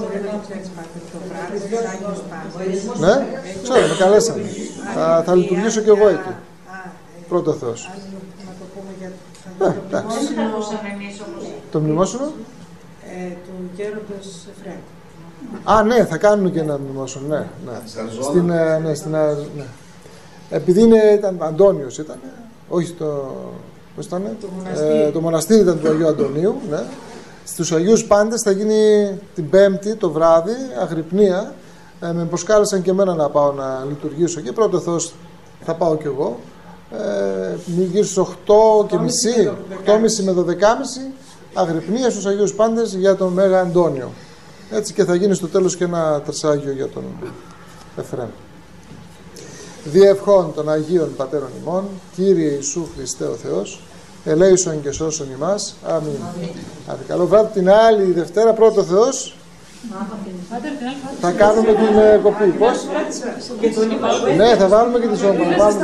Ναι, ξέρω, με καλέσανε. Θα, θα λειτουργήσω κι εγώ εκεί. Πρώτο Θεός. Ε, εντάξει. Το μνημόσυνο? Του γέροντος Εφραίμ. Α, ναι, θα κάνουν και ένα μνημόσυνο. Ναι, ναι. Στην, ε, ναι, στην, ε, ναι. Επειδή είναι, ήταν Αντώνιος ήταν, όχι το... Πώς ήταν? Το μοναστήρι. Ε, το μοναστήρι ήταν του Αγίου Αντωνίου, ναι. Στους Αγίους Πάντες θα γίνει την Πέμπτη το βράδυ, αγρυπνία. Ε, με προσκάλεσαν και εμένα να πάω να λειτουργήσω και πρώτο Θεός θα πάω κι εγώ. Ε, γύρω στις οκτώ και μισή, οκτώ και μισή με δώδεκα και μισή αγρυπνία στους Αγίους Πάντες για τον Μέγα Αντώνιο. Έτσι και θα γίνει στο τέλος και ένα τρεσάγιο για τον Εφραίμ. Διευχών των Αγίων Πατέρων ημών, Κύριε Ιησού Χριστέ ο Θεός, ελέησον και σώσον ημάς. Αμήν. Άντε, καλό βράδυ. Την άλλη Δευτέρα πρώτο Θεός θα κάνουμε την ε, κοπή. Πώς? Ναι, θα βάλουμε και τη σόμπα.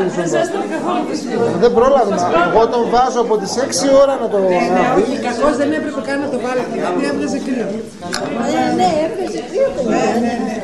Δεν πρόλαβα. Εγώ τον βάζω από τις έξι ώρα να το βάλω. Κακώς δεν έπρεπε καν να το βάλω. Γιατί έβγαζε κρύο. Ναι, έβγαζε κρύο.